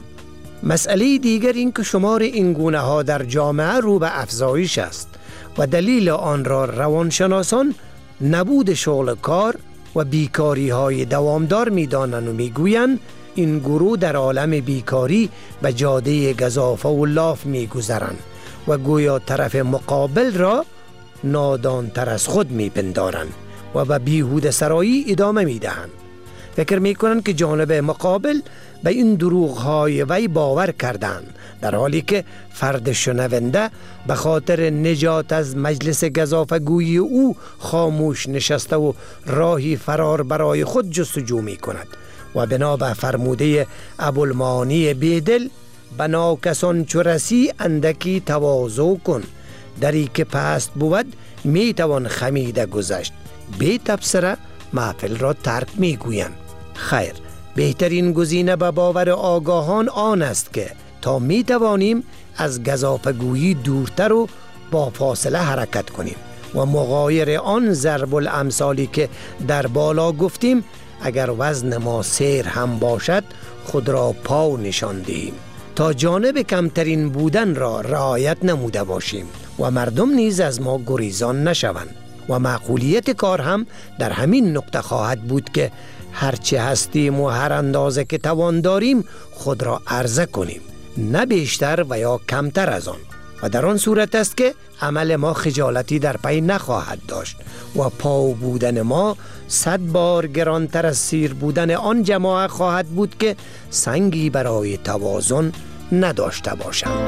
مسئله دیگر این که شمار این گونه ها در جامعه رو به افزایش است و دلیل آن را روانشناسان نبود شغل کار و بیکاری های دوامدار می دانند و می گویند این گروه در عالم بیکاری به جاده گزافه و لاف می گذرند و گویا طرف مقابل را نادانتر از خود می پندارند و به بیهوده سرایی ادامه می دهند. فکر می کنند که جانب مقابل به این دروغ های وی باور کردند، در حالی که فرد شنونده به خاطر نجات از مجلس گزافه‌گویی او خاموش نشسته و راهی فرار برای خود جستجو می کند و بنا به فرموده ابوالمعانی بیدل بنا کسان چو رسی اندکی تواضع کن، دری که پست بود می توان خمیده گذشت، بی تبصره محفل را ترک می گویند. خیر، بهترین گزینه به باور آگاهان آن است که تا می توانیم از گزافه‌گویی دورتر و با فاصله حرکت کنیم و مغایر آن ضرب الامثالی که در بالا گفتیم اگر وزن ما سیر هم باشد خود را پا نشان دهیم تا جانب کمترین بودن را رعایت نموده باشیم و مردم نیز از ما گریزان نشوند. و معقولیت کار هم در همین نقطه خواهد بود که هرچه هستیم و هر اندازه که توان داریم خود را عرضه کنیم، نه بیشتر و یا کمتر از آن، و در آن صورت است که عمل ما خجالتی در پی نخواهد داشت و پا بودن ما 100 بار گرانتر از سیر بودن آن جماعت خواهد بود که سنگی برای توازن نداشته باشند.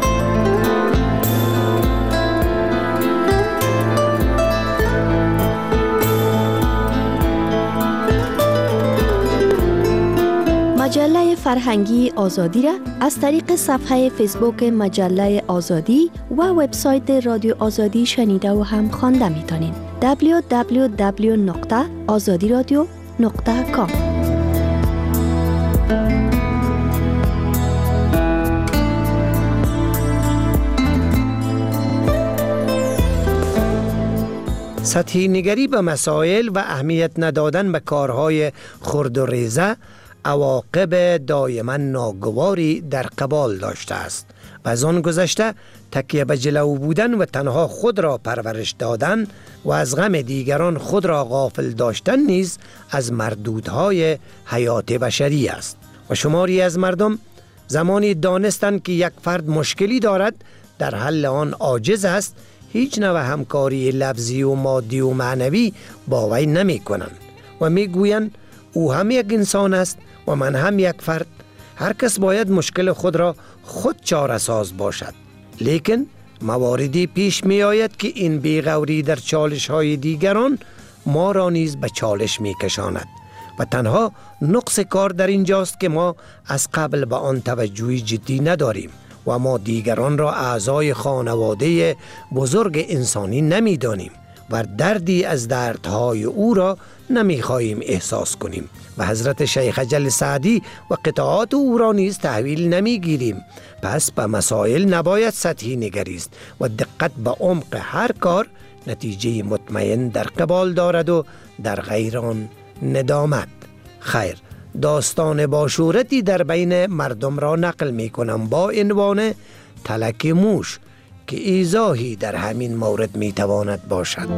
مجله فرهنگی آزادی را از طریق صفحه فیسبوک مجله آزادی و وبسایت رادیو آزادی شنیده و هم خوانده میتونین. www.azadiradio.com. سطحی نگری به مسائل و اهمیت ندادن به کارهای خرد و ریزه عواقب دائما ناگواری در قبال داشته است و از آن گذشته تکیه به جلو بودن و تنها خود را پرورش دادن و از غم دیگران خود را غافل داشتن نیز از مردودهای حیات بشری است. و شماری از مردم زمانی دانستند که یک فرد مشکلی دارد در حل آن عاجز است، هیچ نوع همکاری لفظی و مادی و معنوی با وی نمی کنند و می گویند او هم یک انسان است و من هم یک فرد، هر کس باید مشکل خود را خود چاره ساز باشد. لیکن مواردی پیش می آید که این بیغوری در چالش های دیگران ما را نیز به چالش می کشاند و تنها نقص کار در اینجاست که ما از قبل به آن توجهی جدی نداریم و ما دیگران را اعضای خانواده بزرگ انسانی نمی دانیم و دردی از دردهای او را نمی خواهیم احساس کنیم و حضرت شیخ اجل سعدی و قطعات او را نیز تحویل نمی گیریم. پس به مسائل نباید سطحی نگریست و دقت به عمق هر کار نتیجه مطمئن در قبال دارد و در غیر آن ندامت. خیر، داستان باشورتی در بین مردم را نقل می کنم با عنوان تلک موش که ایضاحی در همین مورد می تواند باشد.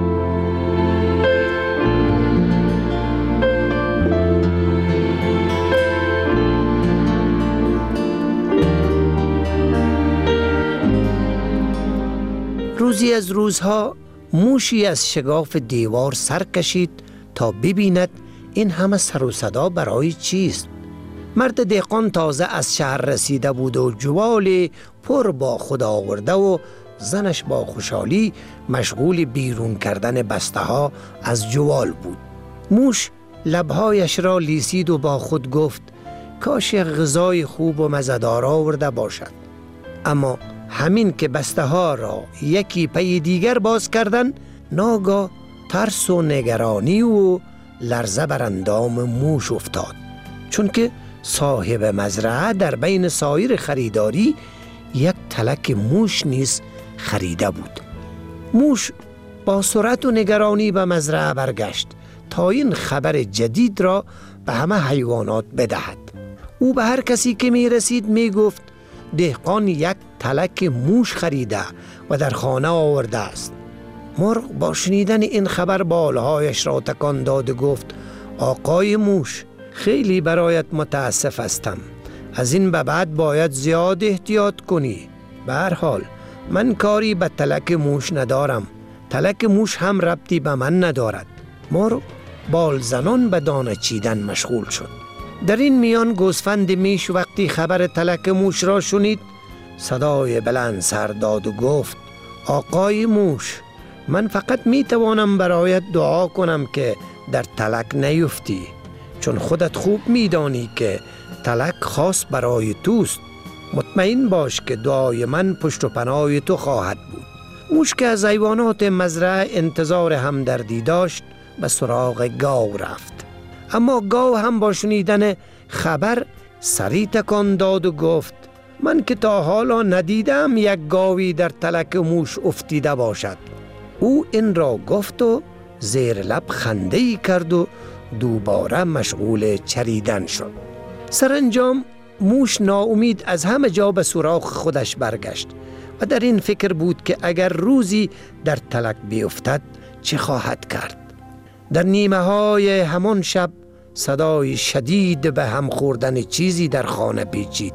روزی از روزها موشی از شگاف دیوار سر کشید تا ببیند این همه سر و صدا برای چیست. مرد دهقان تازه از شهر رسیده بود و جوال پر با خود آورده و زنش با خوشحالی مشغول بیرون کردن بسته ها از جوال بود. موش لبهایش را لیسید و با خود گفت کاش یک غذای خوب و مزه‌دار آورده باشد. اما همین که بسته ها را یکی پی دیگر باز کردن، ناگاه ترس و نگرانی و لرزه بر اندام موش افتاد، چون که صاحب مزرعه در بین سایر خریداری یک تلک موش نیز خریده بود. موش با سرعت و نگرانی به مزرعه برگشت تا این خبر جدید را به همه حیوانات بدهد. او به هر کسی که می رسید می گفت دهقان یک تلک موش خریده و در خانه آورده است. مرغ با شنیدن این خبر بالهایش را تکان داد و گفت آقای موش، خیلی برایت متاسف هستم. از این به بعد باید زیاد احتیاط کنی. به هر حال من کاری به تلک موش ندارم. تلک موش هم ربطی به من ندارد. مار بال زنان به دانه چیدن مشغول شد. در این میان گوسفند میش وقتی خبر تلک موش را شنید صدای بلند سر داد و گفت: آقای موش، من فقط می توانم برایت دعا کنم که در تلک نیفتی، چون خودت خوب می دانی که تلک خاص برای توست. مطمئن باش که دعای من پشت و پناه تو خواهد بود. موش که از حیوانات مزرعه انتظار همدردی داشت به سراغ گاو رفت، اما گاو هم با شنیدن خبر سری تکان داد و گفت: من که تا حالا ندیدم یک گاوی در تلک موش افتیده باشد. او این را گفت و زیر لب خنده‌ای کرد و دوباره مشغول چریدن شد. سرانجام موش ناامید از همه جا به سراغ خودش برگشت و در این فکر بود که اگر روزی در تلک بیفتد چه خواهد کرد. در نیمه های همان شب صدای شدید به هم خوردن چیزی در خانه پیچید.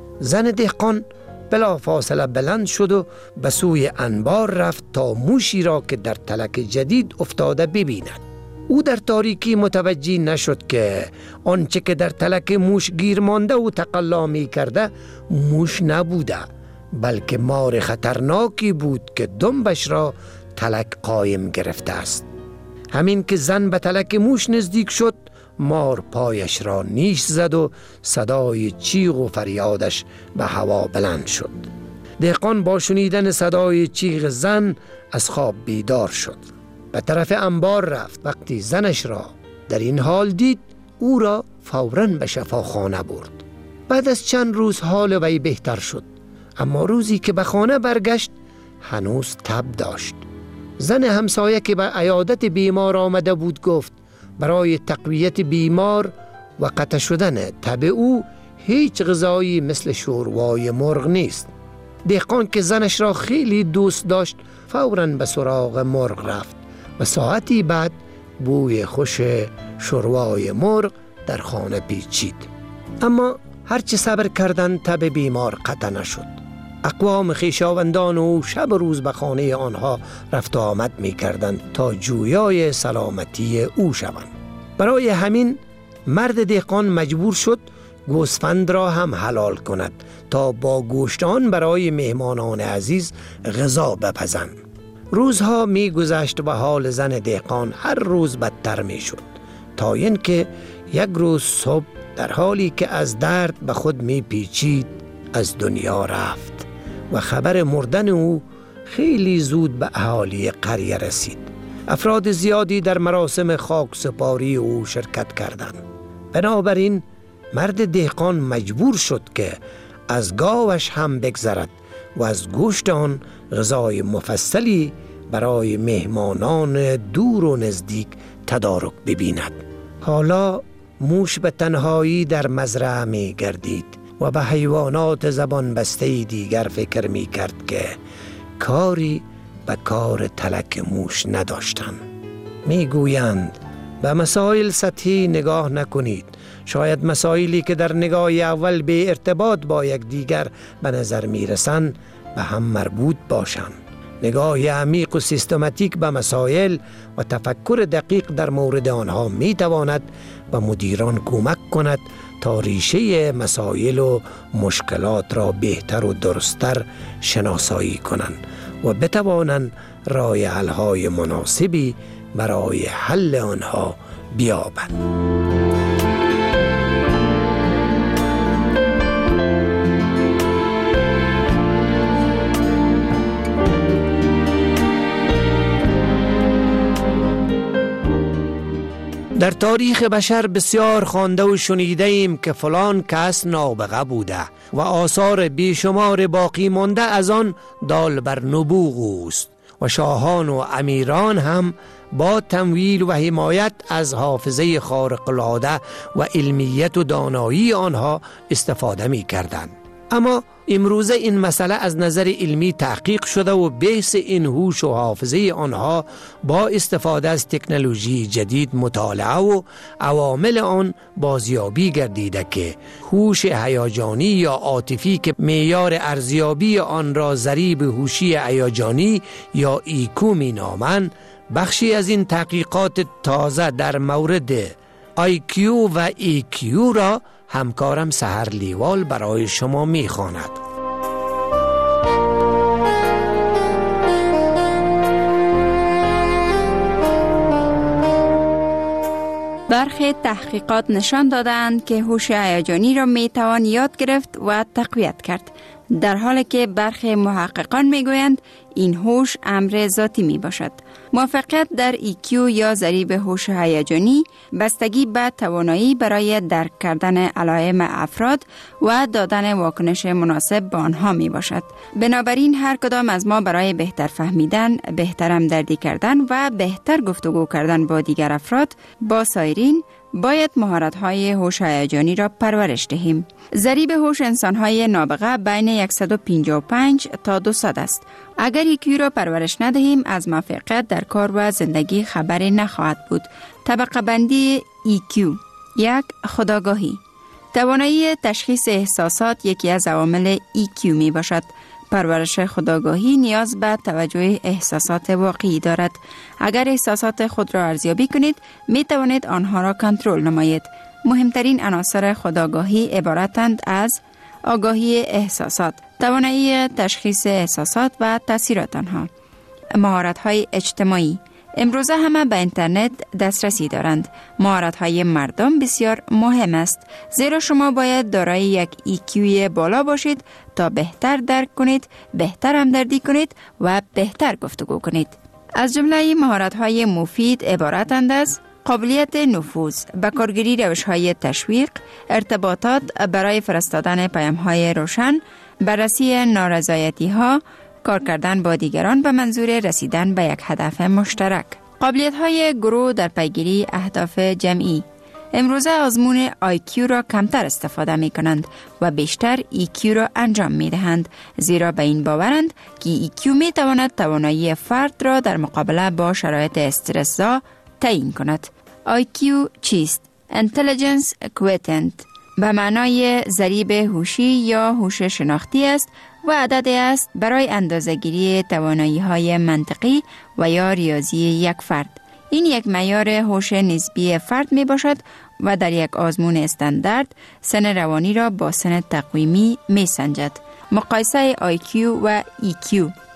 زن دهقان بلا فاصله بلند شد و به سوی انبار رفت تا موشی را که در تلک جدید افتاده ببیند. او در تاریکی متوجه نشد که آنچه که در تلک موش گیر مانده و تقلا می کرده موش نبوده، بلکه مار خطرناکی بود که دنبش را تلک قایم گرفته است. همین که زن به تلک موش نزدیک شد، مار پایش را نیش زد و صدای چیغ و فریادش به هوا بلند شد. دهقان با شنیدن صدای چیغ زن از خواب بیدار شد. به طرف انبار رفت. وقتی زنش را در این حال دید، او را فوراً به شفاخانه برد. بعد از چند روز حال وی بهتر شد، اما روزی که به خانه برگشت هنوز تب داشت. زن همسایه که به عیادت بیمار آمده بود گفت: برای تقویت بیمار و قطع شدن تب او هیچ غذایی مثل شوروای مرغ نیست. دهقان که زنش را خیلی دوست داشت فوراً به سراغ مرغ رفت و ساعتی بعد بوی خوش شوروای مرغ در خانه پیچید. اما هرچه صبر کردن تب بیمار قطع نشد. اقوام خویشاوندان او شب و روز به خانه آنها رفت و آمد می کردند تا جویای سلامتی او شوند. برای همین مرد دهقان مجبور شد گوسفند را هم حلال کند تا با گوشت آن برای مهمانان عزیز غذا بپزند. روزها می گذشت و حال زن دهقان هر روز بدتر می شد، تا اینکه یک روز صبح در حالی که از درد به خود می پیچید از دنیا رفت و خبر مردن او خیلی زود به اهالی قریه رسید. افراد زیادی در مراسم خاک سپاری او شرکت کردند. بنابراین مرد دهقان مجبور شد که از گاوش هم بگذرد و از گوشت آن غذای مفصلی برای مهمانان دور و نزدیک تدارک ببیند. حالا موش به تنهایی در مزرعه می گردید و به حیوانات زبان بسته دیگر فکر می کرد که کاری به کار تلک موش نداشتند. می گویند به مسائل سطحی نگاه نکنید. شاید مسائلی که در نگاه اول به ارتباط با یک دیگر به نظر می رسند به هم مربوط باشند. نگاه عمیق و سیستماتیک به مسائل و تفکر دقیق در مورد آنها می تواند به مدیران کمک کند تا ریشه مسائل و مشکلات را بهتر و درستر شناسایی کنند و بتوانند راه حل‌های مناسبی برای حل آنها بیابند. در تاریخ بشر بسیار خوانده و شنیده ایم که فلان کس نابغه بوده و آثار بیشمار باقی مانده از آن دال بر نبوغ اوست و شاهان و امیران هم با تمویل و حمایت از حافظه خارق‌العاده و علمیت و دانایی آنها استفاده می کردند. اما امروزه این مسئله از نظر علمی تحقیق شده و بحث این هوش و حافظه آنها با استفاده از تکنولوژی جدید مطالعه و عوامل آن بازیابی گردیده که هوش هیجانی یا عاطفی که معیار ارزیابی آن را ضریب هوشی هیجانی یا ایکو می نامند بخشی از این تحقیقات تازه در مورد IQ و EQ را همکارم سحر لیوال برای شما می‌خواند. برخی تحقیقات نشان دادند که هوش هیجانی را میتوان یاد گرفت و تقویت کرد، در حالی که برخی محققان میگویند این هوش امر ذاتی می باشد. موفقیت در EQ یا ضریب هوش هیجانی بستگی به توانایی برای درک کردن علائم افراد و دادن واکنش مناسب به آنها می باشد. بنابراین هر کدام از ما برای بهتر فهمیدن، بهتر همدردی کردن و بهتر گفتگو کردن با دیگر افراد، با سایرین، باید مهارت‌های هوش هیجانی را پرورش دهیم. ضریب هوش انسان‌های نابغه بین 155 تا 200 است. اگر EQ را پرورش ندهیم از موفقیت در کار و زندگی خبری نخواهد بود. طبقه بندی EQ. 1. خودآگاهی. توانایی تشخیص احساسات یکی از عوامل EQ می باشد. پرورش خودآگاهی نیاز به توجه احساسات واقعی دارد. اگر احساسات خود را ارزیابی کنید، می توانید آنها را کنترل نمایید. مهمترین عناصر خودآگاهی عبارتند از آگاهی احساسات، توانایی تشخیص احساسات و تاثیرات آنها. مهارت‌های اجتماعی. امروزه همه به اینترنت دسترسی دارند. مهارت‌های مردم بسیار مهم است، زیرا شما باید دارای یک EQ بالا باشید تا بهتر درک کنید، بهتر همدردی کنید و بهتر گفتگو کنید. از جمله مهارت‌های مفید عبارتند از قابلیت نفوذ، به کارگیری روش‌های تشویق، ارتباطات برای فرستادن پیام‌های روشن، بررسی نارضایتی‌ها، کار کردن با دیگران به منظور رسیدن به یک هدف مشترک. قابلیت‌های گروه در پیگیری اهداف جمعی. امروزه آزمون IQ را کمتر استفاده می کنند و بیشتر EQ را انجام می دهند، زیرا به این باورند که EQ می تواند توانایی فرد را در مقابله با شرایط استرس‌زا تعیین کند. IQ چیست؟ Intelligence Quotient به معنای ضریب هوشی یا هوش شناختی است و عددی است برای اندازه‌گیری توانایی‌های منطقی و یا ریاضی یک فرد. این یک معیار هوش نسبی فرد می باشد و در یک آزمون استاندارد سن روانی را با سن تقویمی می سنجد. مقایسه IQ و EQ.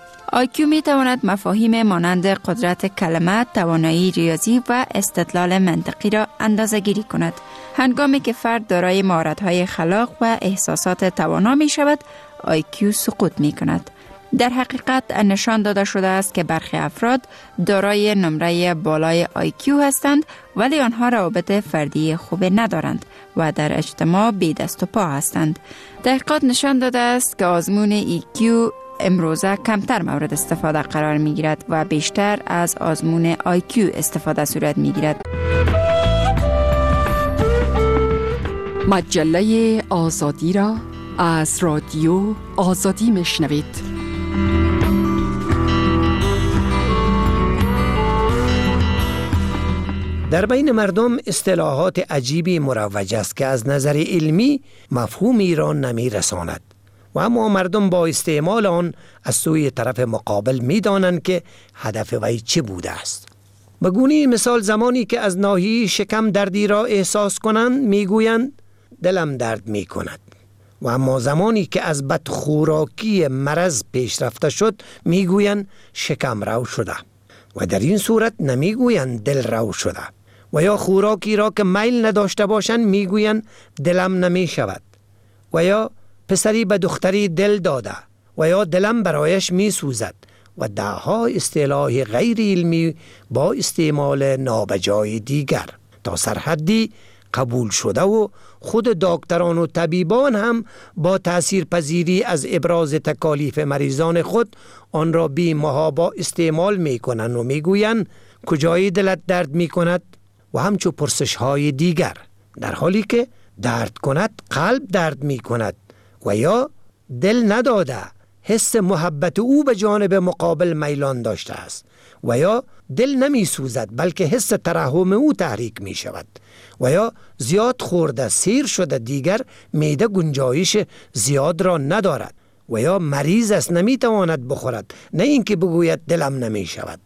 IQ می تواند مفاهیم مانند قدرت کلمه، توانایی ریاضی و استدلال منطقی را اندازه گیری کند. هنگامی که فرد دارای مهارت‌های خلاق و احساسات توانا می شود، IQ سقوط می کند. در حقیقت نشان داده شده است که برخی افراد دارای نمره بالای IQ هستند ولی آنها روابط فردی خوب ندارند و در اجتماع بی دست و پا هستند. تحقیقات نشان داده است که آزمون EQ امروزه کمتر مورد استفاده قرار می گیرد و بیشتر از آزمون IQ استفاده صورت می گیرد. مجله آزادی را از رادیو آزادی میشنوید. در بین مردم اصطلاحات عجیبی مروج است که از نظر علمی مفهومی را نمی رساند و اما مردم با استعمال آن از سوی طرف مقابل می دانند که هدف وی چه بوده است. به گونه مثال زمانی که از ناحیه شکم دردی را احساس کنند می گویند دلم درد می کند و اما زمانی که از بدخوراکی مرض پیش رفته شد می گویند شکم رو شده و در این صورت نمی گویند دل رو شده و یا خوراکی را که میل نداشته باشند می گویند دلم نمی شود و یا پسری به دختری دل داده و یا دلم برایش می سوزد و دهها اصطلاح غیر علمی با استعمال نابجای دیگر تا سرحدی قبول شده و خود دکتران و طبیبان هم با تأثیر پذیری از ابراز تکالیف مریضان خود آن را بی محابا استعمال می کنند و می گویند کجای دلت درد می کند و همچو پرسش های دیگر، در حالی که درد کند قلب درد می کند و یا دل نداده حس محبت او به جانب مقابل میلان داشته است و یا دل نمی سوزد بلکه حس ترحم او تحریک می شود و یا زیاد خورده سیر شده دیگر معده گنجایش زیاد را ندارد و یا مریض است نمی تواند بخورد، نه اینکه بگوید دلم نمی شود.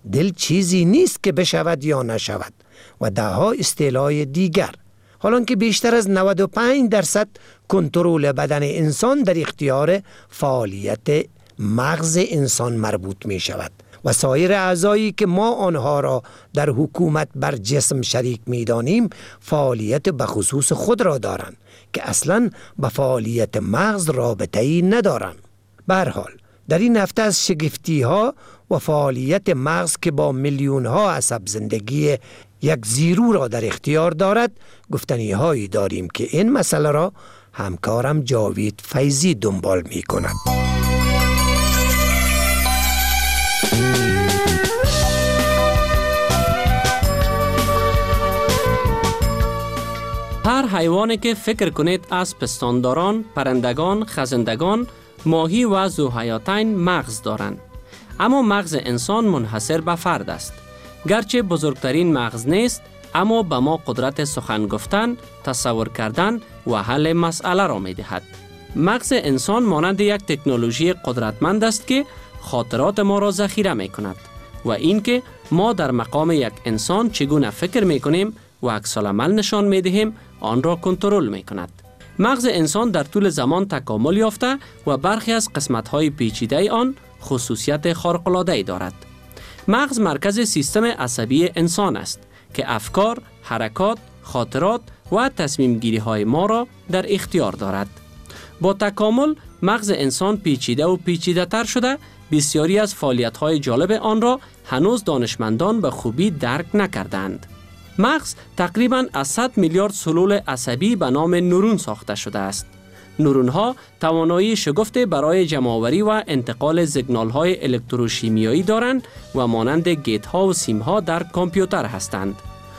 دل چیزی نیست که بشود یا نشود و دهها اصطلاح دیگر. حالان که بیشتر از 95% کنترل بدن انسان در اختیار فعالیت مغز انسان مربوط می شود و سایر اعضایی که ما آنها را در حکومت بر جسم شریک می دانیم فعالیت بخصوص خود را دارند که اصلاً با فعالیت مغز رابطه‌ای ندارند. به هر حال در این هفته از شگفتی ها و فعالیت مغز که با میلیون ها عصب زندگی یک زیرو را در اختیار دارد گفتنی هایی داریم که این مسئله را همکارم جاوید فیضی دنبال می کند. هر حیوانی که فکر کنید از پستانداران، پرندگان، خزندگان، ماهی و ذوحیاتین مغز دارند. اما مغز انسان منحصر به فرد است. گرچه بزرگترین مغز نیست، اما به ما قدرت سخن گفتن، تصور کردن و حل مسئله را می دهد. مغز انسان مانند یک تکنولوژی قدرتمند است که خاطرات ما را ذخیره می کند و اینکه ما در مقام یک انسان چگونه فکر می کنیم و عکس‌العمل نشان می دهیم آن را کنترل می کند. مغز انسان در طول زمان تکامل یافته و برخی از قسمت‌های پیچیده آن خصوصیت خارق‌العاده‌ای دارد. مغز مرکز سیستم عصبی انسان است که افکار، حرکات، خاطرات و تصمیم گیری های ما را در اختیار دارد. با تکامل مغز انسان پیچیده و پیچیده تر شده، بسیاری از فعالیت های جالب آن را هنوز دانشمندان به خوبی درک نکردند. مغز تقریباً از 100 میلیارد سلول عصبی به نام نورون ساخته شده است. نورون ها توانایی شگفتی برای جمع‌آوری و انتقال سیگنال های الکتروشیمیایی دارند و مانند گیت ها و سیم ها در کامپیوتر هستند.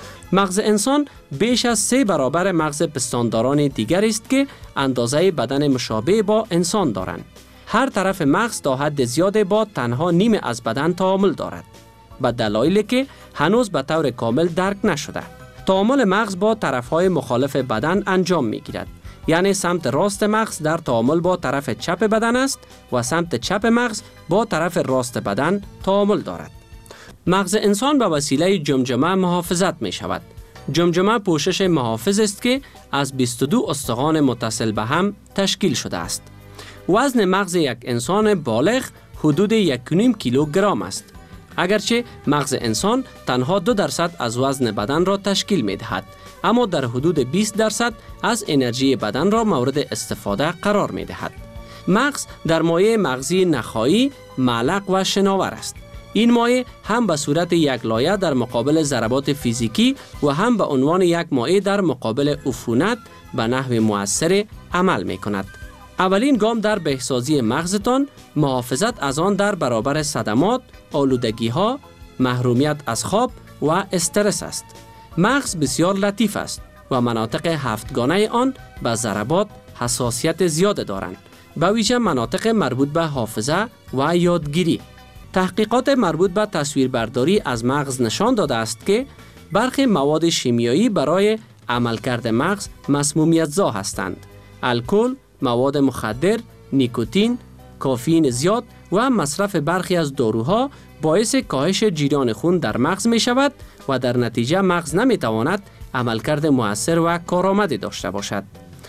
مغز انسان بیش از 3 برابر مغز پستانداران دیگر است که اندازه بدن مشابه با انسان دارند. هر طرف مغز تا حد زیاد با تنها نیم از بدن تعامل دارد، به دلایلی که هنوز به طور کامل درک نشده. تعامل مغز با طرفهای مخالف بدن انجام می‌گیرد. یعنی سمت راست مغز در تعامل با طرف چپ بدن است و سمت چپ مغز با طرف راست بدن تعامل دارد. مغز انسان به وسیله جمجمه محافظت می شود. جمجمه پوشش محافظ است که از 22 استخوان متصل به هم تشکیل شده است. وزن مغز یک انسان بالغ حدود 1.5 کیلوگرم است. اگرچه مغز انسان تنها 2% از وزن بدن را تشکیل می دهد، اما در حدود 20% از انرژی بدن را مورد استفاده قرار می دهد. مغز در مایع مغزی نخایی، معلق و شناور است. این مایع هم به صورت یک لایه در مقابل ضربات فیزیکی و هم به عنوان یک مایع در مقابل عفونت به نحو مؤثر عمل می کند. اولین گام در بهسازی مغزتان محافظت از آن در برابر صدمات، آلودگی ها، محرومیت از خواب و استرس است. مغز بسیار لطیف است و مناطق هفتگانه آن به ضربات حساسیت زیاد دارند، به ویژه مناطق مربوط به حافظه و یادگیری. تحقیقات مربوط به تصویربرداری از مغز نشان داده است که برخی مواد شیمیایی برای عملکرد مغز مسمومیت‌زا هستند. الکل، مواد مخدر، نیکوتین، کافئین زیاد و مصرف برخی از داروها باعث کاهش جریان خون در مغز می شود و در نتیجه مغز نمی تواند عملکرد مؤثر و کارآمدی داشته باشد.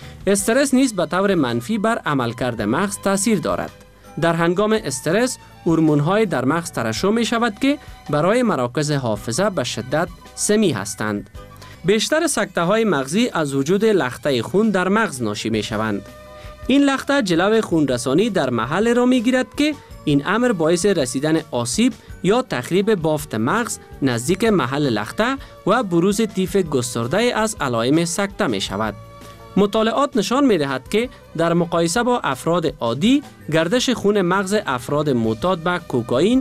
استرس نیز به طور منفی بر عملکرد مغز تاثیر دارد. در هنگام استرس هورمون‌های در مغز ترشح می شود که برای مراکز حافظه به شدت سمی هستند. بیشتر سکته‌های مغزی از وجود لخته خون در مغز ناشی می شوند. این لخته جلو خونرسانی در محل را می گیرد که این امر باعث رسیدن آسیب یا تخریب بافت مغز نزدیک محل لخته و بروز طیف گسترده از علائم سکته می شود. مطالعات نشان می دهد که در مقایسه با افراد عادی گردش خون مغز افراد معتاد به کوکائین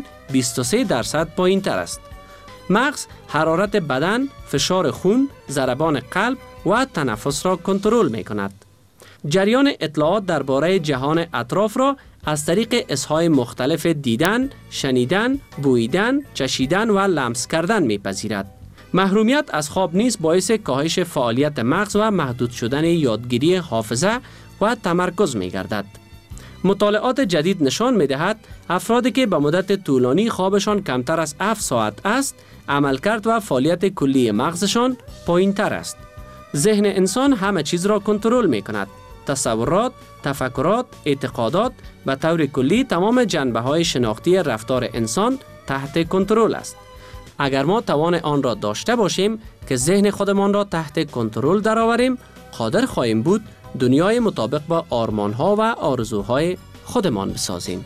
23% پایین تر است. مغز حرارت بدن، فشار خون، ضربان قلب و تنفس را کنترل می کند. جریان اطلاعات درباره جهان اطراف را از طریق حس‌های مختلف دیدن، شنیدن، بوییدن، چشیدن و لمس کردن می‌پذیرد. محرومیت از خواب نیز باعث کاهش فعالیت مغز و محدود شدن یادگیری، حافظه و تمرکز می‌گردد. مطالعات جدید نشان می‌دهد افرادی که به مدت طولانی خوابشان کمتر از 7 ساعت است، عملکرد و فعالیت کلی مغزشان پایین‌تر است. ذهن انسان همه چیز را کنترل می‌کند. تصورات، تفکرات، اعتقادات، به طور کلی تمام جنبه‌های شناختی رفتار انسان تحت کنترل است. اگر ما توان آن را داشته باشیم که ذهن خودمان را تحت کنترل درآوریم، قادر خواهیم بود دنیای مطابق با آرمان‌ها و آرزوهای خودمان بسازیم.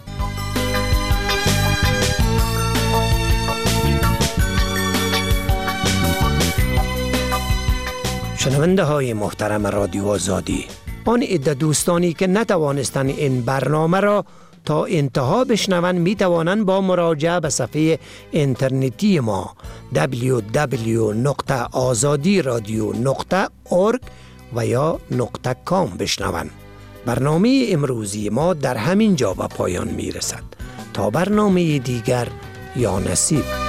شنونده های محترم رادیو آزادی، آن عده دوستانی که نتوانستند این برنامه را تا انتها بشنوند می توانند با مراجعه به صفحه اینترنتی ما www.azadiradio.org و یا .com بشنوند. برنامه امروزی ما در همین جا به پایان می رسد. تا برنامه دیگر، یا نصیب.